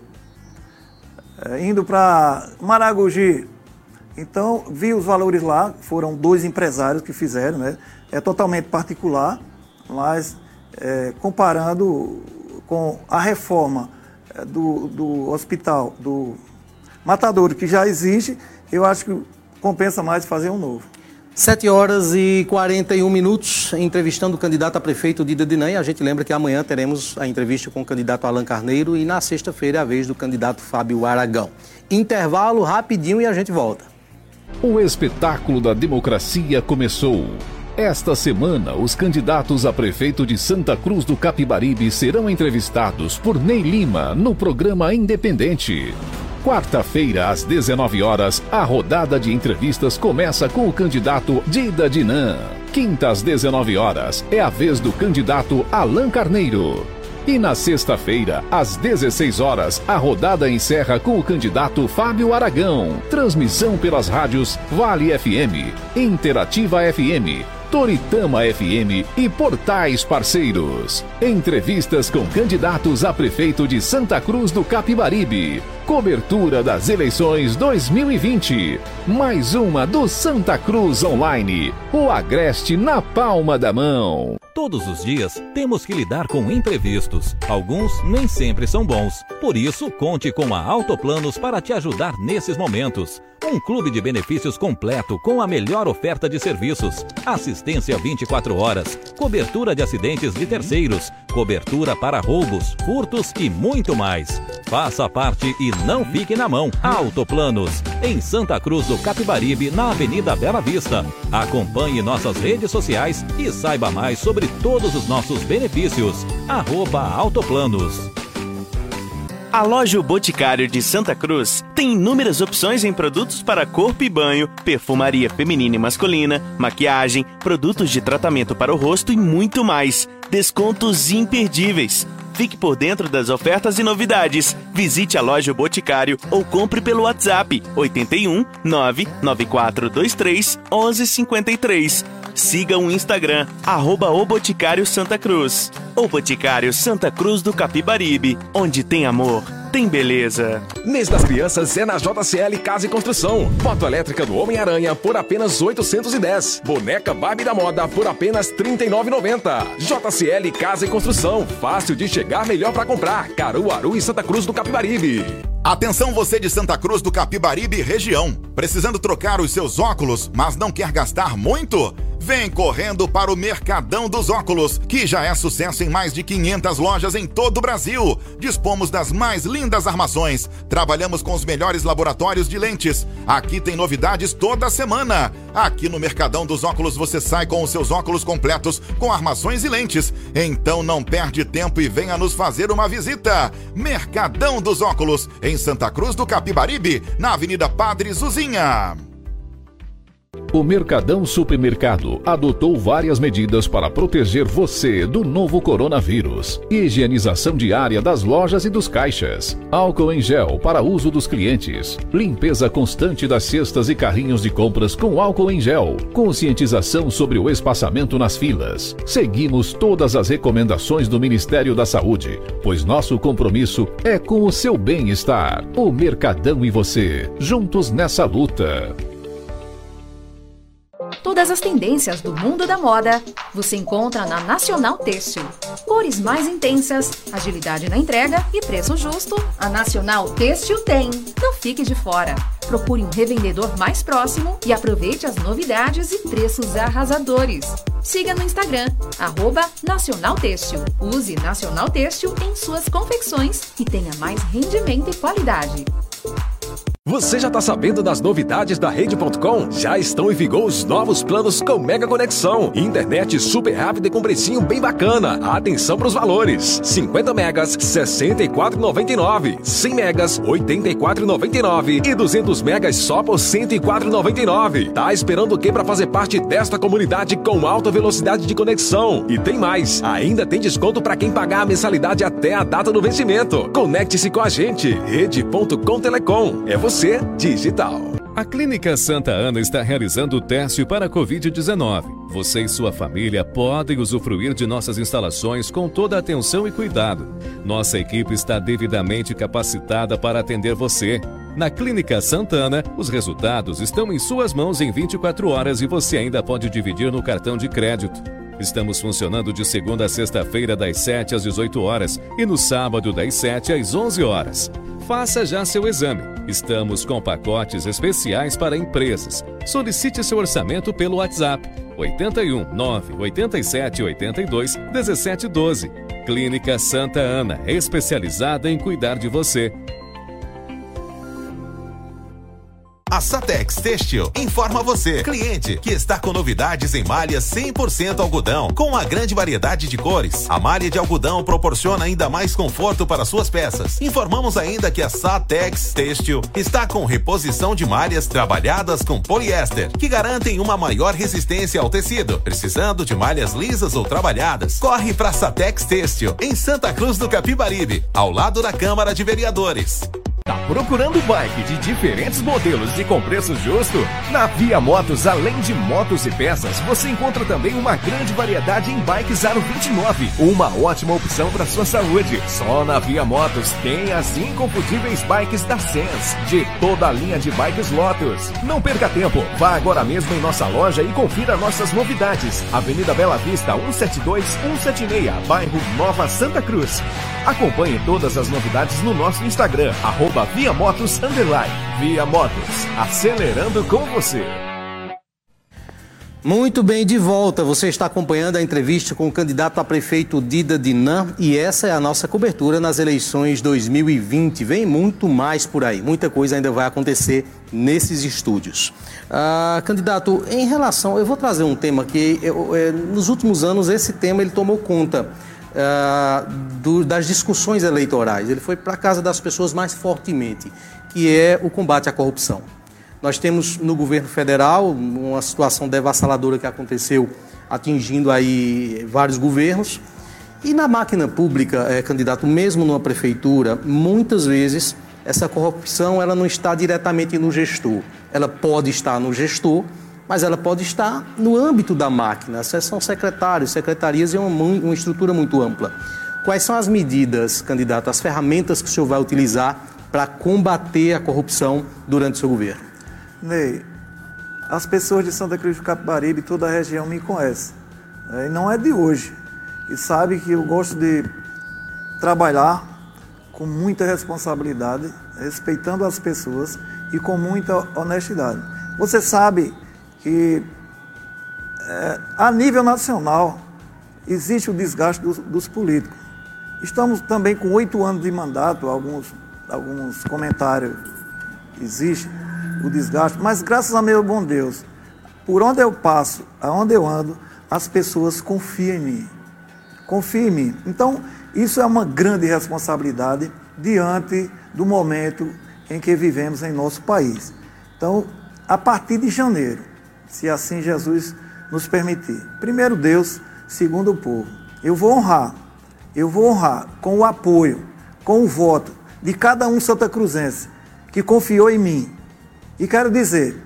é, indo para Maragogi. Então, vi os valores lá, foram dois empresários que fizeram, né? É totalmente particular, mas é, comparando com a reforma é, do, do hospital, do matadouro que já existe, eu acho que compensa mais fazer um novo. sete horas e quarenta e um minutos, entrevistando o candidato a prefeito Dida Dinã. A gente lembra que amanhã teremos a entrevista com o candidato Alan Carneiro e na sexta-feira é a vez do candidato Fábio Aragão. Intervalo rapidinho e a gente volta. O espetáculo da democracia começou. Esta semana, os candidatos a prefeito de Santa Cruz do Capibaribe serão entrevistados por Ney Lima no programa Independente. Quarta-feira, às dezenove horas, a rodada de entrevistas começa com o candidato Dida Dinã. Quinta, às dezenove horas, é a vez do candidato Alan Carneiro. E na sexta-feira, às dezesseis horas, a rodada encerra com o candidato Fábio Aragão. Transmissão pelas rádios Vale F M, Interativa F M, Toritama F M e portais parceiros. Entrevistas com candidatos a prefeito de Santa Cruz do Capibaribe. Cobertura das eleições dois mil e vinte. Mais uma do Santa Cruz Online. O Agreste na palma da mão. Todos os dias temos que lidar com imprevistos. Alguns nem sempre são bons. Por isso, conte com a Autoplanos para te ajudar nesses momentos. Um clube de benefícios completo com a melhor oferta de serviços. Assistência vinte e quatro horas. Cobertura de acidentes de terceiros. Cobertura para roubos, furtos e muito mais. Faça parte e não fique na mão. Autoplanos, em Santa Cruz do Capibaribe, na Avenida Bela Vista. Acompanhe nossas redes sociais e saiba mais sobre todos os nossos benefícios. Arroba Autoplanos. A loja O Boticário de Santa Cruz tem inúmeras opções em produtos para corpo e banho, perfumaria feminina e masculina, maquiagem, produtos de tratamento para o rosto e muito mais. Descontos imperdíveis. Fique por dentro das ofertas e novidades. Visite a loja O Boticário ou compre pelo WhatsApp oito um nove nove quatro dois três um um cinco três. Siga o Instagram, arroba O Boticário Santa Cruz. O Boticário Santa Cruz do Capibaribe, onde tem amor, tem beleza. Mês das Crianças é na J C L Casa e Construção. Moto elétrica do Homem-Aranha por apenas oitocentos e dez. Boneca Barbie da Moda por apenas trinta e nove reais e noventa centavos. J C L Casa e Construção. Fácil de chegar, melhor para comprar. Caruaru e Santa Cruz do Capibaribe. Atenção você de Santa Cruz do Capibaribe e região. Precisando trocar os seus óculos, mas não quer gastar muito? Vem correndo para o Mercadão dos Óculos, que já é sucesso em mais de quinhentas lojas em todo o Brasil. Dispomos das mais lindas armações. Trabalhamos com os melhores laboratórios de lentes. Aqui tem novidades toda semana. Aqui no Mercadão dos Óculos você sai com os seus óculos completos, com armações e lentes. Então não perde tempo e venha nos fazer uma visita. Mercadão dos Óculos, em Santa Cruz do Capibaribe, na Avenida Padre Zuzinha. O Mercadão Supermercado adotou várias medidas para proteger você do novo coronavírus. Higienização diária das lojas e dos caixas. Álcool em gel para uso dos clientes. Limpeza constante das cestas e carrinhos de compras com álcool em gel. Conscientização sobre o espaçamento nas filas. Seguimos todas as recomendações do Ministério da Saúde, pois nosso compromisso é com o seu bem-estar. O Mercadão e você, juntos nessa luta. Todas as tendências do mundo da moda você encontra na Nacional Têxtil. Cores mais intensas, agilidade na entrega e preço justo, a Nacional Têxtil tem. Não fique de fora. Procure um revendedor mais próximo e aproveite as novidades e preços arrasadores. Siga no Instagram, arroba Nacional Têxtil. Use Nacional Têxtil em suas confecções e tenha mais rendimento e qualidade. Você já está sabendo das novidades da Rede ponto com? Já estão em vigor os novos planos com mega conexão. Internet super rápida e com precinho bem bacana. Atenção para os valores. cinquenta megas, sessenta e quatro reais e noventa e nove centavos. cem megas, oitenta e quatro reais e noventa e nove centavos. E duzentos megas só por cento e quatro reais e noventa e nove centavos. Tá esperando o que para fazer parte desta comunidade com alta velocidade de conexão? E tem mais. Ainda tem desconto para quem pagar a mensalidade até a data do vencimento. Conecte-se com a gente. Rede ponto com Telecom. É você digital. A Clínica Santa Ana está realizando o teste para a covid dezenove. Você e sua família podem usufruir de nossas instalações com toda a atenção e cuidado. Nossa equipe está devidamente capacitada para atender você. Na Clínica Santa Ana, os resultados estão em suas mãos em vinte e quatro horas e você ainda pode dividir no cartão de crédito. Estamos funcionando de segunda a sexta-feira das sete às dezoito horas e no sábado das sete às onze horas. Faça já seu exame. Estamos com pacotes especiais para empresas. Solicite seu orçamento pelo WhatsApp oito um nove oito sete oito dois um sete um dois. Clínica Santa Ana, especializada em cuidar de você. A Satex Têxtil informa você, cliente, que está com novidades em malhas cem por cento algodão, com uma grande variedade de cores. A malha de algodão proporciona ainda mais conforto para suas peças. Informamos ainda que a Satex Têxtil está com reposição de malhas trabalhadas com poliéster, que garantem uma maior resistência ao tecido. Precisando de malhas lisas ou trabalhadas, corre para Satex Têxtil, em Santa Cruz do Capibaribe, ao lado da Câmara de Vereadores. Tá procurando bike de diferentes modelos e com preço justo? Na Via Motos, além de motos e peças, você encontra também uma grande variedade em bikes Aro vinte e nove. Uma ótima opção para sua saúde. Só na Via Motos tem as inconfundíveis bikes da Sens, de toda a linha de bikes Lotus. Não perca tempo, vá agora mesmo em nossa loja e confira nossas novidades. Avenida Bela Vista, cento e setenta e dois, cento e setenta e seis, bairro Nova Santa Cruz. Acompanhe todas as novidades no nosso Instagram, arroba Via Motos Underline. Via Motos, acelerando com você. Muito bem, de volta. Você está acompanhando a entrevista com o candidato a prefeito Dida Dinan e essa é a nossa cobertura nas eleições dois mil e vinte. Vem muito mais por aí, muita coisa ainda vai acontecer nesses estúdios. Ah, candidato, em relação, eu vou trazer um tema que eu, eu, nos últimos anos esse tema ele tomou conta Uh, do, das discussões eleitorais. Ele foi para a casa das pessoas mais fortemente, que é o combate à corrupção. Nós temos no governo federal uma situação devassaladora que aconteceu atingindo aí vários governos e na máquina pública, é, candidato, mesmo numa prefeitura, muitas vezes essa corrupção ela não está diretamente no gestor. Ela pode estar no gestor, mas ela pode estar no âmbito da máquina. São secretários, secretarias e uma, uma estrutura muito ampla. Quais são as medidas, candidato, as ferramentas que o senhor vai utilizar para combater a corrupção durante o seu governo? Ney, as pessoas de Santa Cruz do Capibaribe, toda a região me conhecem. É, e não é de hoje. E sabe que eu gosto de trabalhar com muita responsabilidade, respeitando as pessoas e com muita honestidade. Você sabe que é, a nível nacional, existe o desgaste dos, dos políticos. Estamos também com oito anos de mandato, alguns, alguns comentários existem, o desgaste, mas graças a meu bom Deus, por onde eu passo, aonde eu ando, as pessoas confiam em mim. Confiam em mim. Então, isso é uma grande responsabilidade diante do momento em que vivemos em nosso país. Então, a partir de janeiro, se assim Jesus nos permitir, primeiro Deus, segundo o povo, eu vou honrar, eu vou honrar com o apoio, com o voto de cada um santacruzense que confiou em mim. E quero dizer,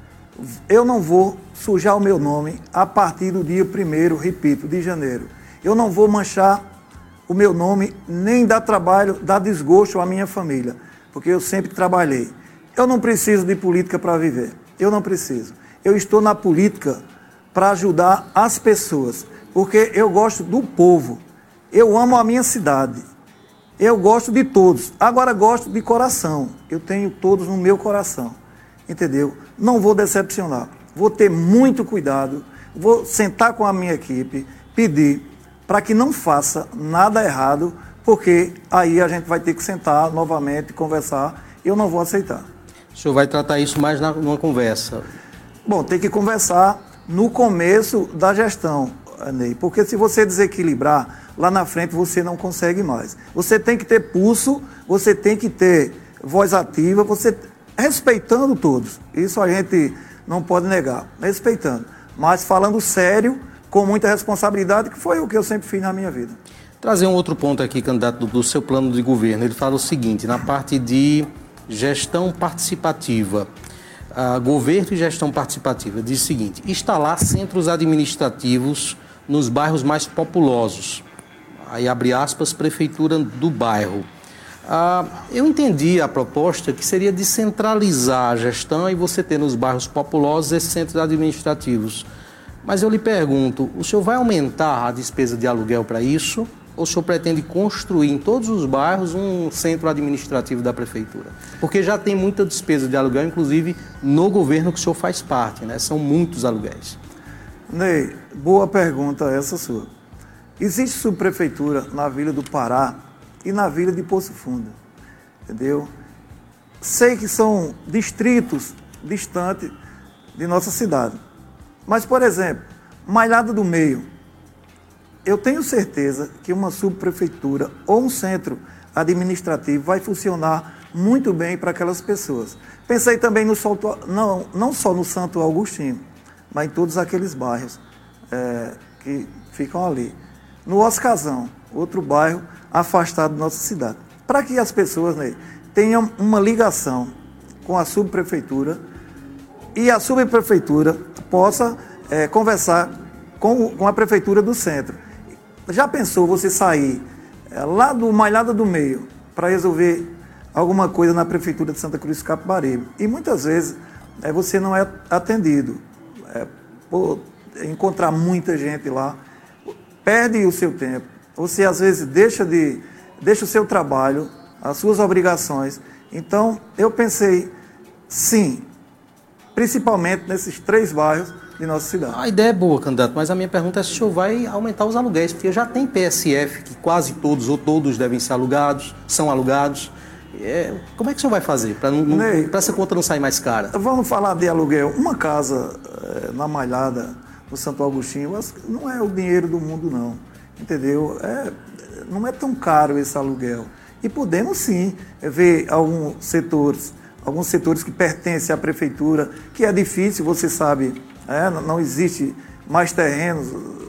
eu não vou sujar o meu nome a partir do dia primeiro, repito, de janeiro. Eu não vou manchar o meu nome, nem dar trabalho, dar desgosto à minha família, porque eu sempre trabalhei. Eu não preciso de política para viver, eu não preciso. Eu estou na política para ajudar as pessoas, porque eu gosto do povo, eu amo a minha cidade, eu gosto de todos, agora gosto de coração, eu tenho todos no meu coração, entendeu? Não vou decepcionar, vou ter muito cuidado, vou sentar com a minha equipe, pedir para que não faça nada errado, porque aí a gente vai ter que sentar novamente, conversar, eu não vou aceitar. O senhor vai tratar isso mais na, numa conversa? Bom, tem que conversar no começo da gestão, Ney, porque se você desequilibrar, lá na frente você não consegue mais. Você tem que ter pulso, você tem que ter voz ativa, você respeitando todos. Isso a gente não pode negar, respeitando. Mas falando sério, com muita responsabilidade, que foi o que eu sempre fiz na minha vida. Trazer um outro ponto aqui, candidato, do, do seu plano de governo. Ele fala o seguinte, na parte de gestão participativa, uh, governo e gestão participativa, diz o seguinte, instalar centros administrativos nos bairros mais populosos. Aí abre aspas, prefeitura do bairro. Uh, eu entendi a proposta que seria descentralizar a gestão e você ter nos bairros populosos esses centros administrativos. Mas eu lhe pergunto, o senhor vai aumentar a despesa de aluguel para isso? Ou o senhor pretende construir em todos os bairros um centro administrativo da prefeitura? Porque já tem muita despesa de aluguel, inclusive no governo que o senhor faz parte, né? São muitos aluguéis. Ney, boa pergunta essa sua. Existe subprefeitura na Vila do Pará e na Vila de Poço Fundo, entendeu? Sei que são distritos distantes de nossa cidade. Mas, por exemplo, Malhada do Meio, eu tenho certeza que uma subprefeitura ou um centro administrativo vai funcionar muito bem para aquelas pessoas. Pensei também no Salto, não, não só no Santo Agostinho, mas em todos aqueles bairros é, que ficam ali. No Oscazão, outro bairro afastado da nossa cidade. Para que as pessoas, né, tenham uma ligação com a subprefeitura e a subprefeitura possa é, conversar com, com a prefeitura do centro. Já pensou você sair é, lá do Malhada do Meio para resolver alguma coisa na prefeitura de Santa Cruz do Capibaribe? E muitas vezes é, você não é atendido. É, por encontrar muita gente lá, perde o seu tempo. Você às vezes deixa, de, deixa o seu trabalho, as suas obrigações. Então eu pensei, sim, principalmente nesses três bairros de nossa cidade. A ideia é boa, candidato, mas a minha pergunta é se o senhor vai aumentar os aluguéis, porque já tem P S F, que quase todos ou todos devem ser alugados, são alugados. É, como é que o senhor vai fazer para essa conta não sair mais cara? Vamos falar de aluguel. Uma casa é, na Malhada, no Santo Agostinho, não é o dinheiro do mundo, não. Entendeu? É, não é tão caro esse aluguel. E podemos, sim, ver alguns setores, alguns setores que pertencem à prefeitura, que é difícil, você sabe, é, não existe mais terrenos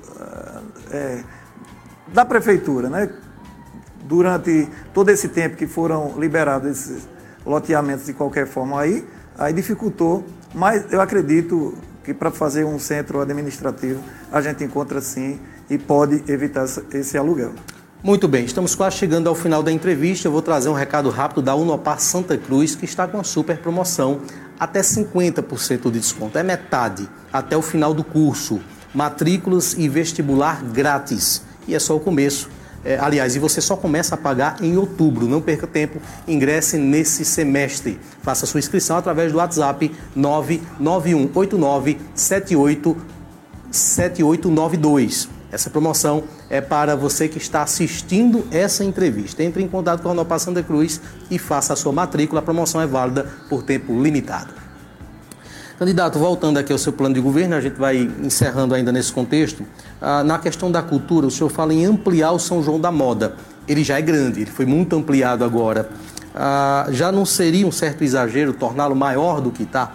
é, da prefeitura, né? Durante todo esse tempo que foram liberados esses loteamentos de qualquer forma aí, aí dificultou, mas eu acredito que para fazer um centro administrativo a gente encontra sim e pode evitar esse aluguel. Muito bem, estamos quase chegando ao final da entrevista. Eu vou trazer um recado rápido da Unopar Santa Cruz, que está com uma super promoção, até cinquenta por cento de desconto, é metade, até o final do curso, matrículas e vestibular grátis, e é só o começo. É, aliás, e você só começa a pagar em outubro, não perca tempo, ingresse nesse semestre. Faça sua inscrição através do WhatsApp nove nove um oito nove sete oito sete oito nove dois. Essa promoção é para você que está assistindo essa entrevista. Entre em contato com a Unopar Santa Cruz e faça a sua matrícula. A promoção é válida por tempo limitado. Candidato, voltando aqui ao seu plano de governo, a gente vai encerrando ainda nesse contexto. Ah, na questão da cultura, o senhor fala em ampliar o São João da Moda. Ele já é grande, ele foi muito ampliado agora. Ah, já não seria um certo exagero torná-lo maior do que está?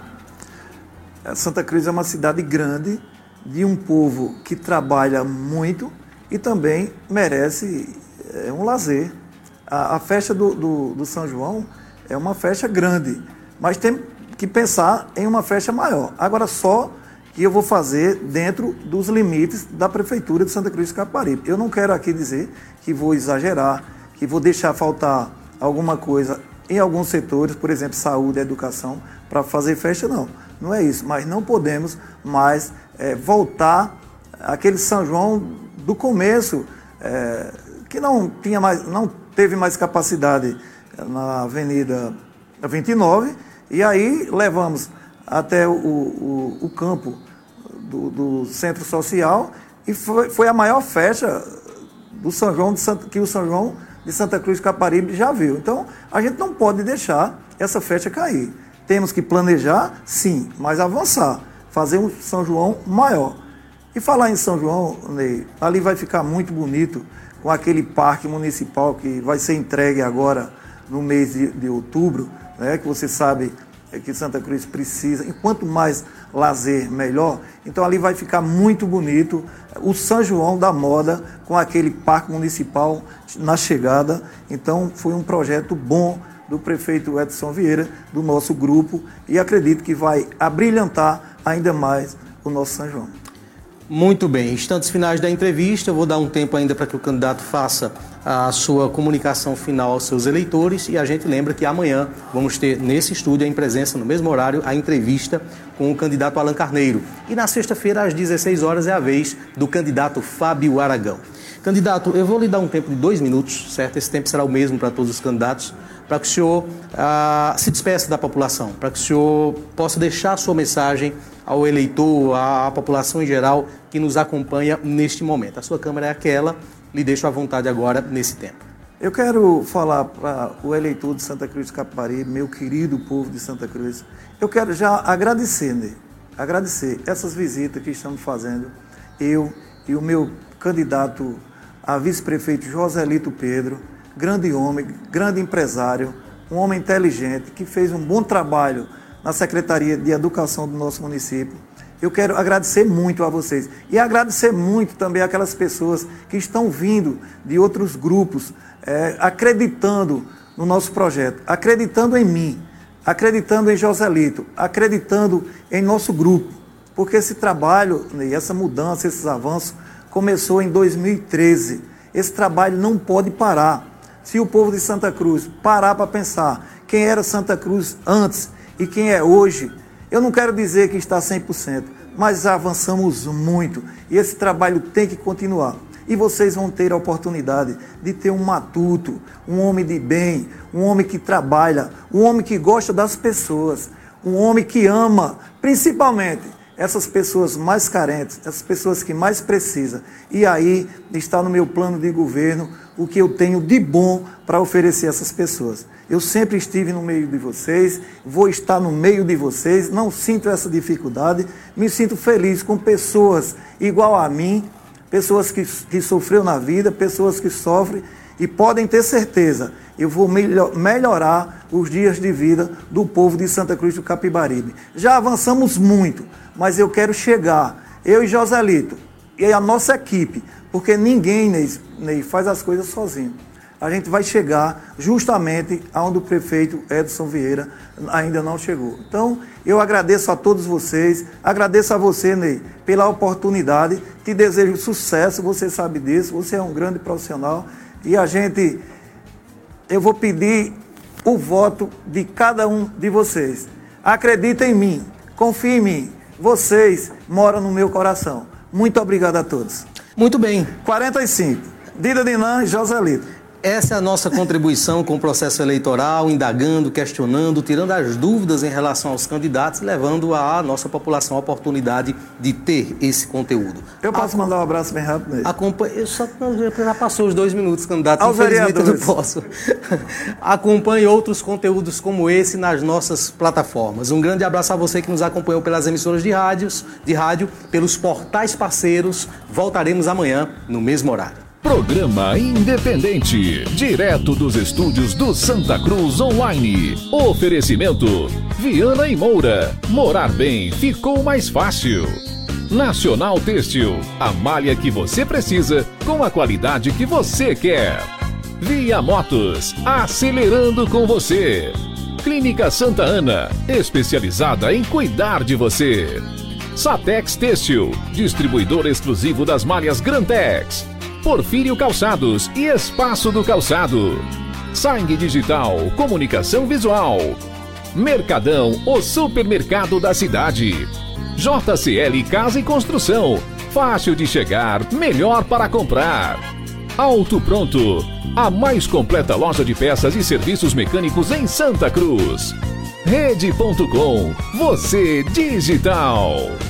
Santa Cruz é uma cidade grande, de um povo que trabalha muito e também merece é, um lazer. A, a festa do, do, do São João é uma festa grande, mas tem que pensar em uma festa maior. Agora, só que eu vou fazer dentro dos limites da Prefeitura de Santa Cruz do Capibaribe. Eu não quero aqui dizer que vou exagerar, que vou deixar faltar alguma coisa em alguns setores, por exemplo, saúde e educação, para fazer festa, não. Não é isso, mas não podemos mais é, voltar àquele São João do começo, é, que não, tinha mais, não teve mais capacidade na Avenida vinte e nove, e aí levamos até o, o, o campo do, do Centro Social, e foi, foi a maior festa do São João de Santa, que o São João de Santa Cruz do Capibaribe já viu. Então, a gente não pode deixar essa festa cair. Temos que planejar, sim, mas avançar, fazer um São João maior. E falar em São João, Ney, ali vai ficar muito bonito com aquele parque municipal que vai ser entregue agora no mês de, de outubro, né, que você sabe que Santa Cruz precisa, e quanto mais lazer, melhor. Então ali vai ficar muito bonito o São João da Moda com aquele parque municipal na chegada. Então foi um projeto bom do prefeito Edson Vieira, do nosso grupo, e acredito que vai abrilhantar ainda mais o nosso São João. Muito bem, instantes finais da entrevista, eu vou dar um tempo ainda para que o candidato faça a sua comunicação final aos seus eleitores, e a gente lembra que amanhã vamos ter nesse estúdio, em presença, no mesmo horário, a entrevista com o candidato Alan Carneiro. E na sexta-feira, às dezesseis horas, é a vez do candidato Fábio Aragão. Candidato, eu vou lhe dar um tempo de dois minutos, certo? Esse tempo será o mesmo para todos os candidatos, para que o senhor ah, se despeça da população, para que o senhor possa deixar a sua mensagem ao eleitor, à população em geral que nos acompanha neste momento. A sua câmera é aquela, lhe deixo à vontade agora nesse tempo. Eu quero falar para o eleitor de Santa Cruz do Capibaribe, meu querido povo de Santa Cruz, eu quero já agradecer, né? agradecer essas visitas que estamos fazendo, eu e o meu candidato a vice-prefeito Joselito Pedro, grande homem, grande empresário, um homem inteligente, que fez um bom trabalho na Secretaria de Educação do nosso município. Eu quero agradecer muito a vocês e agradecer muito também aquelas pessoas que estão vindo de outros grupos, é, acreditando no nosso projeto, acreditando em mim, acreditando em Joselito, acreditando em nosso grupo, porque esse trabalho, e essa mudança, esses avanços, começou em dois mil e treze. Esse trabalho não pode parar. Se o povo de Santa Cruz parar para pensar quem era Santa Cruz antes e quem é hoje, eu não quero dizer que está cem por cento, mas avançamos muito e esse trabalho tem que continuar. E vocês vão ter a oportunidade de ter um matuto, um homem de bem, um homem que trabalha, um homem que gosta das pessoas, um homem que ama, principalmente, essas pessoas mais carentes, essas pessoas que mais precisam. E aí está no meu plano de governo o que eu tenho de bom para oferecer a essas pessoas. Eu sempre estive no meio de vocês, vou estar no meio de vocês, não sinto essa dificuldade, me sinto feliz com pessoas igual a mim, pessoas que, que sofreram na vida, pessoas que sofrem, e podem ter certeza, eu vou melhor, melhorar os dias de vida do povo de Santa Cruz do Capibaribe. Já avançamos muito, mas eu quero chegar, eu e Joselito, e a nossa equipe, porque ninguém, Ney, Ney, faz as coisas sozinho. A gente vai chegar justamente aonde o prefeito Edson Vieira ainda não chegou. Então, eu agradeço a todos vocês, agradeço a você, Ney, pela oportunidade, te desejo sucesso, você sabe disso, você é um grande profissional, e a gente, eu vou pedir o voto de cada um de vocês. Acredita em mim, confie em mim, vocês moram no meu coração. Muito obrigado a todos. Muito bem. quarenta e cinco, Dida Dinan e Joselito. Essa é a nossa contribuição com o processo eleitoral, indagando, questionando, tirando as dúvidas em relação aos candidatos, levando à nossa população a oportunidade de ter esse conteúdo. Eu posso a, mandar um abraço bem rápido nele? Acompanhe, eu só, já passou os dois minutos, candidato, aos infelizmente vereadores. eu não posso. Acompanhe outros conteúdos como esse nas nossas plataformas. Um grande abraço a você que nos acompanhou pelas emissoras de, rádios, de rádio, pelos portais parceiros. Voltaremos amanhã no mesmo horário. Programa Independente, direto dos estúdios do Santa Cruz Online. Oferecimento: Viana e Moura. Morar bem ficou mais fácil. Nacional Têxtil, a malha que você precisa com a qualidade que você quer. Via Motos, acelerando com você. Clínica Santa Ana, especializada em cuidar de você. Satex Têxtil, distribuidor exclusivo das malhas Grantex. Porfírio Calçados e Espaço do Calçado. Sangue Digital, comunicação visual. Mercadão, o supermercado da cidade. J C L Casa e Construção, fácil de chegar, melhor para comprar. Auto Pronto, a mais completa loja de peças e serviços mecânicos em Santa Cruz. Rede ponto com, você digital.